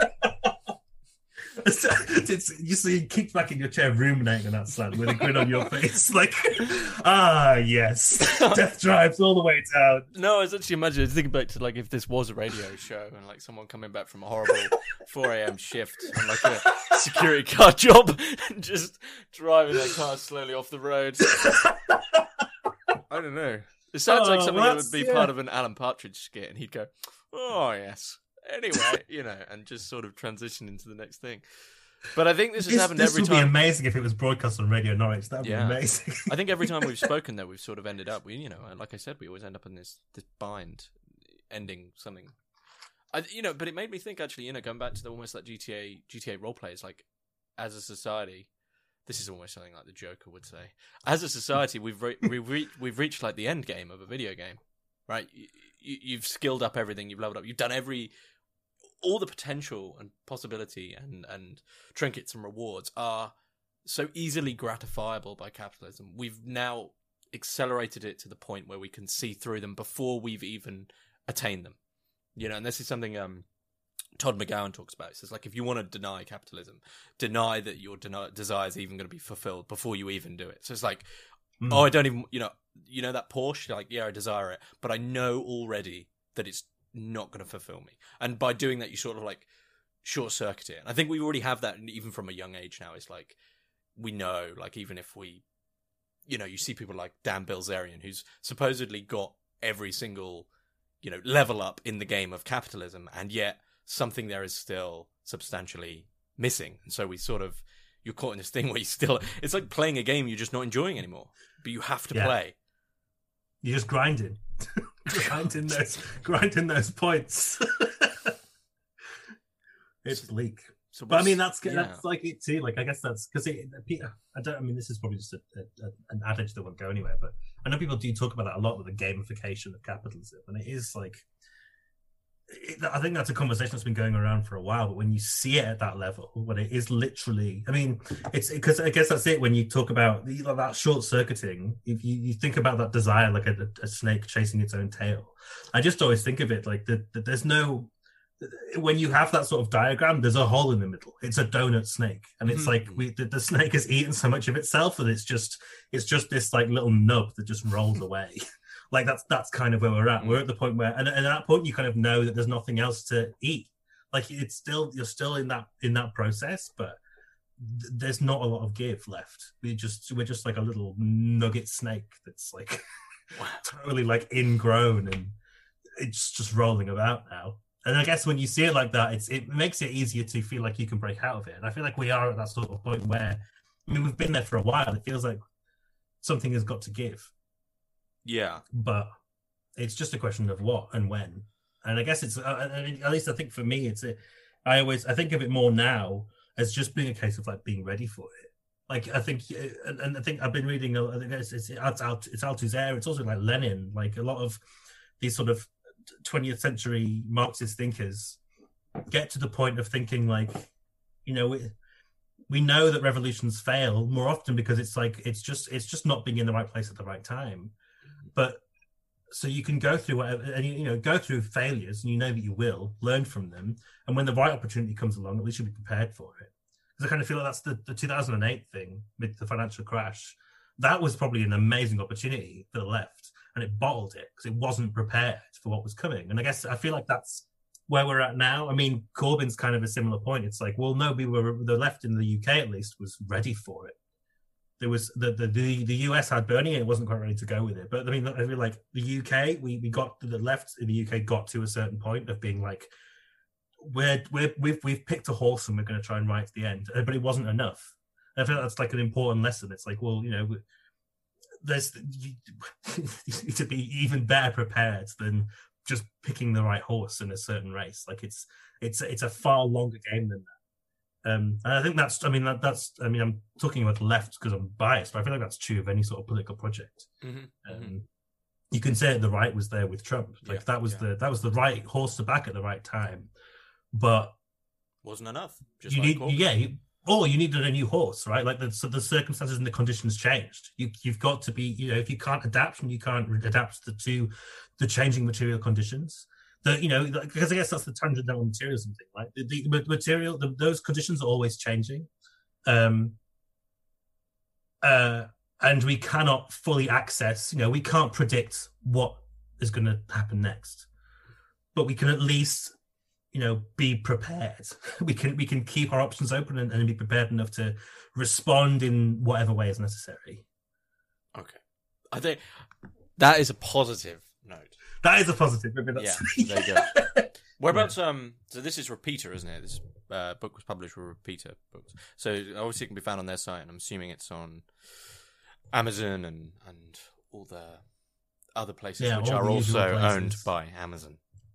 It's, you see, you kick back in your chair, ruminating on that side with a grin on your face, like, ah, yes, death drives all the way down. No, I was actually imagining, thinking back to like if this was a radio show and like someone coming back from a horrible four a.m. shift on like a security car job and just driving their car slowly off the road. I don't know. It sounds Oh, like something well, that would be yeah. part of an Alan Partridge skit, and he'd go, "Oh yes." Anyway, you know, and just sort of transition into the next thing. But I think this has This, happened this every would time. be amazing if it was broadcast on Radio Norwich. That would Yeah. be amazing. I think every time we've spoken, though, we've sort of ended up, we, you know, like I said, we always end up in this this bind, ending something. I, you know, but it made me think actually, you know, going back to the almost like G T A G T A role players, like as a society, this is almost something like the Joker would say. As a society, we've re- we've, re- we've reached like the end game of a video game, right? You, you, you've skilled up everything, you've leveled up, you've done every. All the potential and possibility and, and trinkets and rewards are so easily gratifiable by capitalism. We've now accelerated it to the point where we can see through them before we've even attained them. You know, and this is something um, Todd McGowan talks about. He says, like, if you want to deny capitalism, deny that your den- desire is even going to be fulfilled before you even do it. So it's like, mm. oh, I don't even, you know, you know that Porsche? Like, yeah, I desire it, but I know already that it's not going to fulfill me, and by doing that you sort of like short circuit it. And I think we already have that even from a young age now. It's like we know, like, even if we, you know, you see people like Dan Bilzerian who's supposedly got every single, you know, level up in the game of capitalism, and yet something there is still substantially missing. And so we sort of, you're caught in this thing where you still, it's like playing a game you're just not enjoying anymore, but you have to yeah. play. You're just grinding. grinding those grinding those points. It's bleak. So but I mean that's yeah. that's like it too. Like I guess that's because it. I don't. I mean this is probably just a, a, an adage that won't go anywhere. But I know people do talk about that a lot with the gamification of capitalism, and it is like. It, I think that's a conversation that's been going around for a while. But when you see it at that level, when it is literally, I mean, it's because I guess that's it. When you talk about you know, that short circuiting, if you, you think about that desire like a, a snake chasing its own tail, I just always think of it like that. The, there's no. When you have that sort of diagram, there's a hole in the middle. It's a donut snake, and it's mm-hmm. like we, the, the snake has eaten so much of itself that it's just it's just this like little nub that just rolls away. Like that's that's kind of where we're at. We're at the point where, and, and at that point, you kind of know that there's nothing else to eat. Like it's still you're still in that in that process, but th- there's not a lot of give left. We just we're just like a little nugget snake that's like wow. totally like ingrown and it's just rolling about now. And I guess when you see it like that, it's it makes it easier to feel like you can break out of it. And I feel like we are at that sort of point where, I mean, we've been there for a while. It feels like something has got to give. Yeah. But it's just a question of what and when. And I guess it's, uh, at least I think for me, it's, a, I always, I think of it more now as just being a case of like being ready for it. Like I think, and, and I think I've been reading. I think it's it's it's, Alt, it's Althusser. It's also like Lenin. Like a lot of these sort of twentieth century Marxist thinkers get to the point of thinking like, you know, we, we know that revolutions fail more often because it's like it's just it's just not being in the right place at the right time. But so you can go through whatever, and you, you know, go through failures, and you know that you will learn from them. And when the right opportunity comes along, at least you'll be prepared for it. Because I kind of feel like that's the, the two thousand eight thing with the financial crash. That was probably an amazing opportunity for the left, and it bottled it because it wasn't prepared for what was coming. And I guess I feel like that's where we're at now. I mean, Corbyn's kind of a similar point. It's like, well, no, we were the left in the U K at least was ready for it. There was the the the, the U S had Bernie and it wasn't quite ready to go with it. But I mean, I feel like the U K, we we got the left in the U K got to a certain point of being like, we're we're we've we've picked a horse and we're going to try and ride to the end. But it wasn't enough. I feel like that's like an important lesson. It's like, well, you know, there's you, you need to be even better prepared than just picking the right horse in a certain race. Like it's it's it's a far longer game than that. Um, and I think that's, I mean, that, that's, I mean, I'm talking about the left because I'm biased, but I feel like that's true of any sort of political project. Mm-hmm. Um, Mm-hmm. You can say the right was there with Trump, like Yeah, that was yeah. the that was the right horse to back at the right time, but Wasn't enough. Just you like need, Corbyn. yeah, you, or you needed a new horse, right? Like the, so the circumstances and the conditions changed. You you've got to be, you know, if you can't adapt and you can't adapt to, to the changing material conditions. The, you know, because I guess that's the transcendental materialism thing, right? The, the material, the, those conditions are always changing, um, uh, and we cannot fully access. You know, we can't predict what is going to happen next, but we can at least, you know, be prepared. We can we can keep our options open and, and be prepared enough to respond in whatever way is necessary. Okay, I think that is a positive note. That is a positive. Maybe that's, Yeah, there you go. Whereabouts? Yeah. Um, so this is Repeater, isn't it? This uh, book was published with Repeater Books, so obviously it can be found on their site, and I'm assuming it's on Amazon and and all the other places yeah, which are also places. owned by Amazon.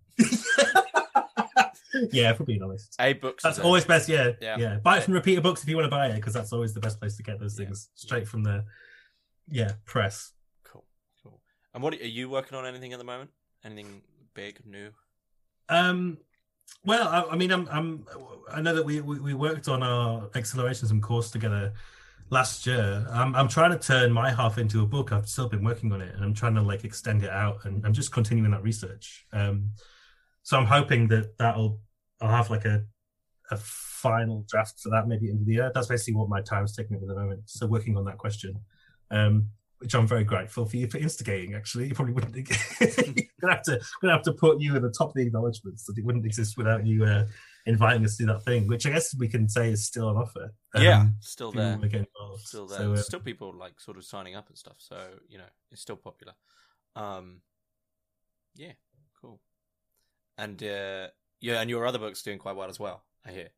Yeah, for being honest, A books. That's always best. Yeah, yeah, yeah. Buy it from Repeater Books if you want to buy it, because that's always the best place to get those things yeah. straight from the yeah press. Cool, cool. And what are you working on? Anything at the moment? Anything big, new? Um, well, I, I mean, I'm, I'm, I know that we, we, we worked on our accelerationism course together last year. I'm, I'm trying to turn my half into a book. I've still been working on it, and I'm trying to like extend it out, and I'm just continuing that research. Um, so I'm hoping that that'll, I'll have like a, a final draft for that maybe into the year. That's basically what my time's taking up at the moment. So working on that question. Um, which I'm very grateful for you for instigating. Actually, you probably wouldn't. You're gonna have to, gonna have to put you at the top of the acknowledgements that it wouldn't exist without you uh, inviting us to do that thing. Which I guess we can say is still on offer. Um, yeah, still there. Still there. So, uh, still people like sort of signing up and stuff. So you know, it's still popular. Um, yeah, cool. And uh, yeah, and your other book's doing quite well as well, I hear.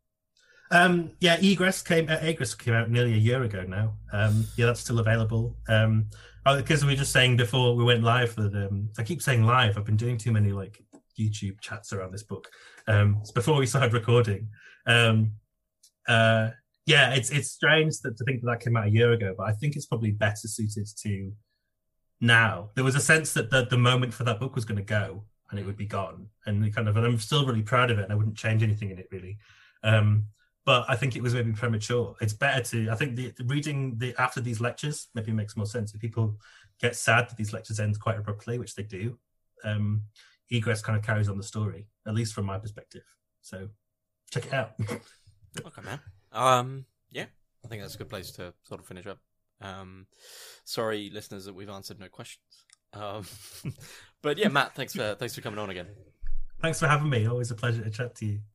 Um, yeah, Egress came. Uh, Egress came out nearly a year ago now. Um, yeah, that's still available. Um, because we were just saying before we went live that um, I keep saying live. I've been doing too many like YouTube chats around this book. Um, it's before we started recording. Um, uh, yeah, it's it's strange that to think that that came out a year ago, but I think it's probably better suited to now. There was a sense that the the moment for that book was going to go and it would be gone, and we kind of. And I'm still really proud of it, and I wouldn't change anything in it really. Um, But I think it was maybe premature. It's better to, I think the, the reading the after these lectures maybe makes more sense. If people get sad that these lectures end quite abruptly, which they do, um, Egress kind of carries on the story, at least from my perspective. So check it out. Okay, man. Um, yeah, I think that's a good place to sort of finish up. Um, sorry, listeners, that we've answered no questions. Um, but yeah, Matt, thanks for thanks for coming on again. Thanks for having me. Always a pleasure to chat to you.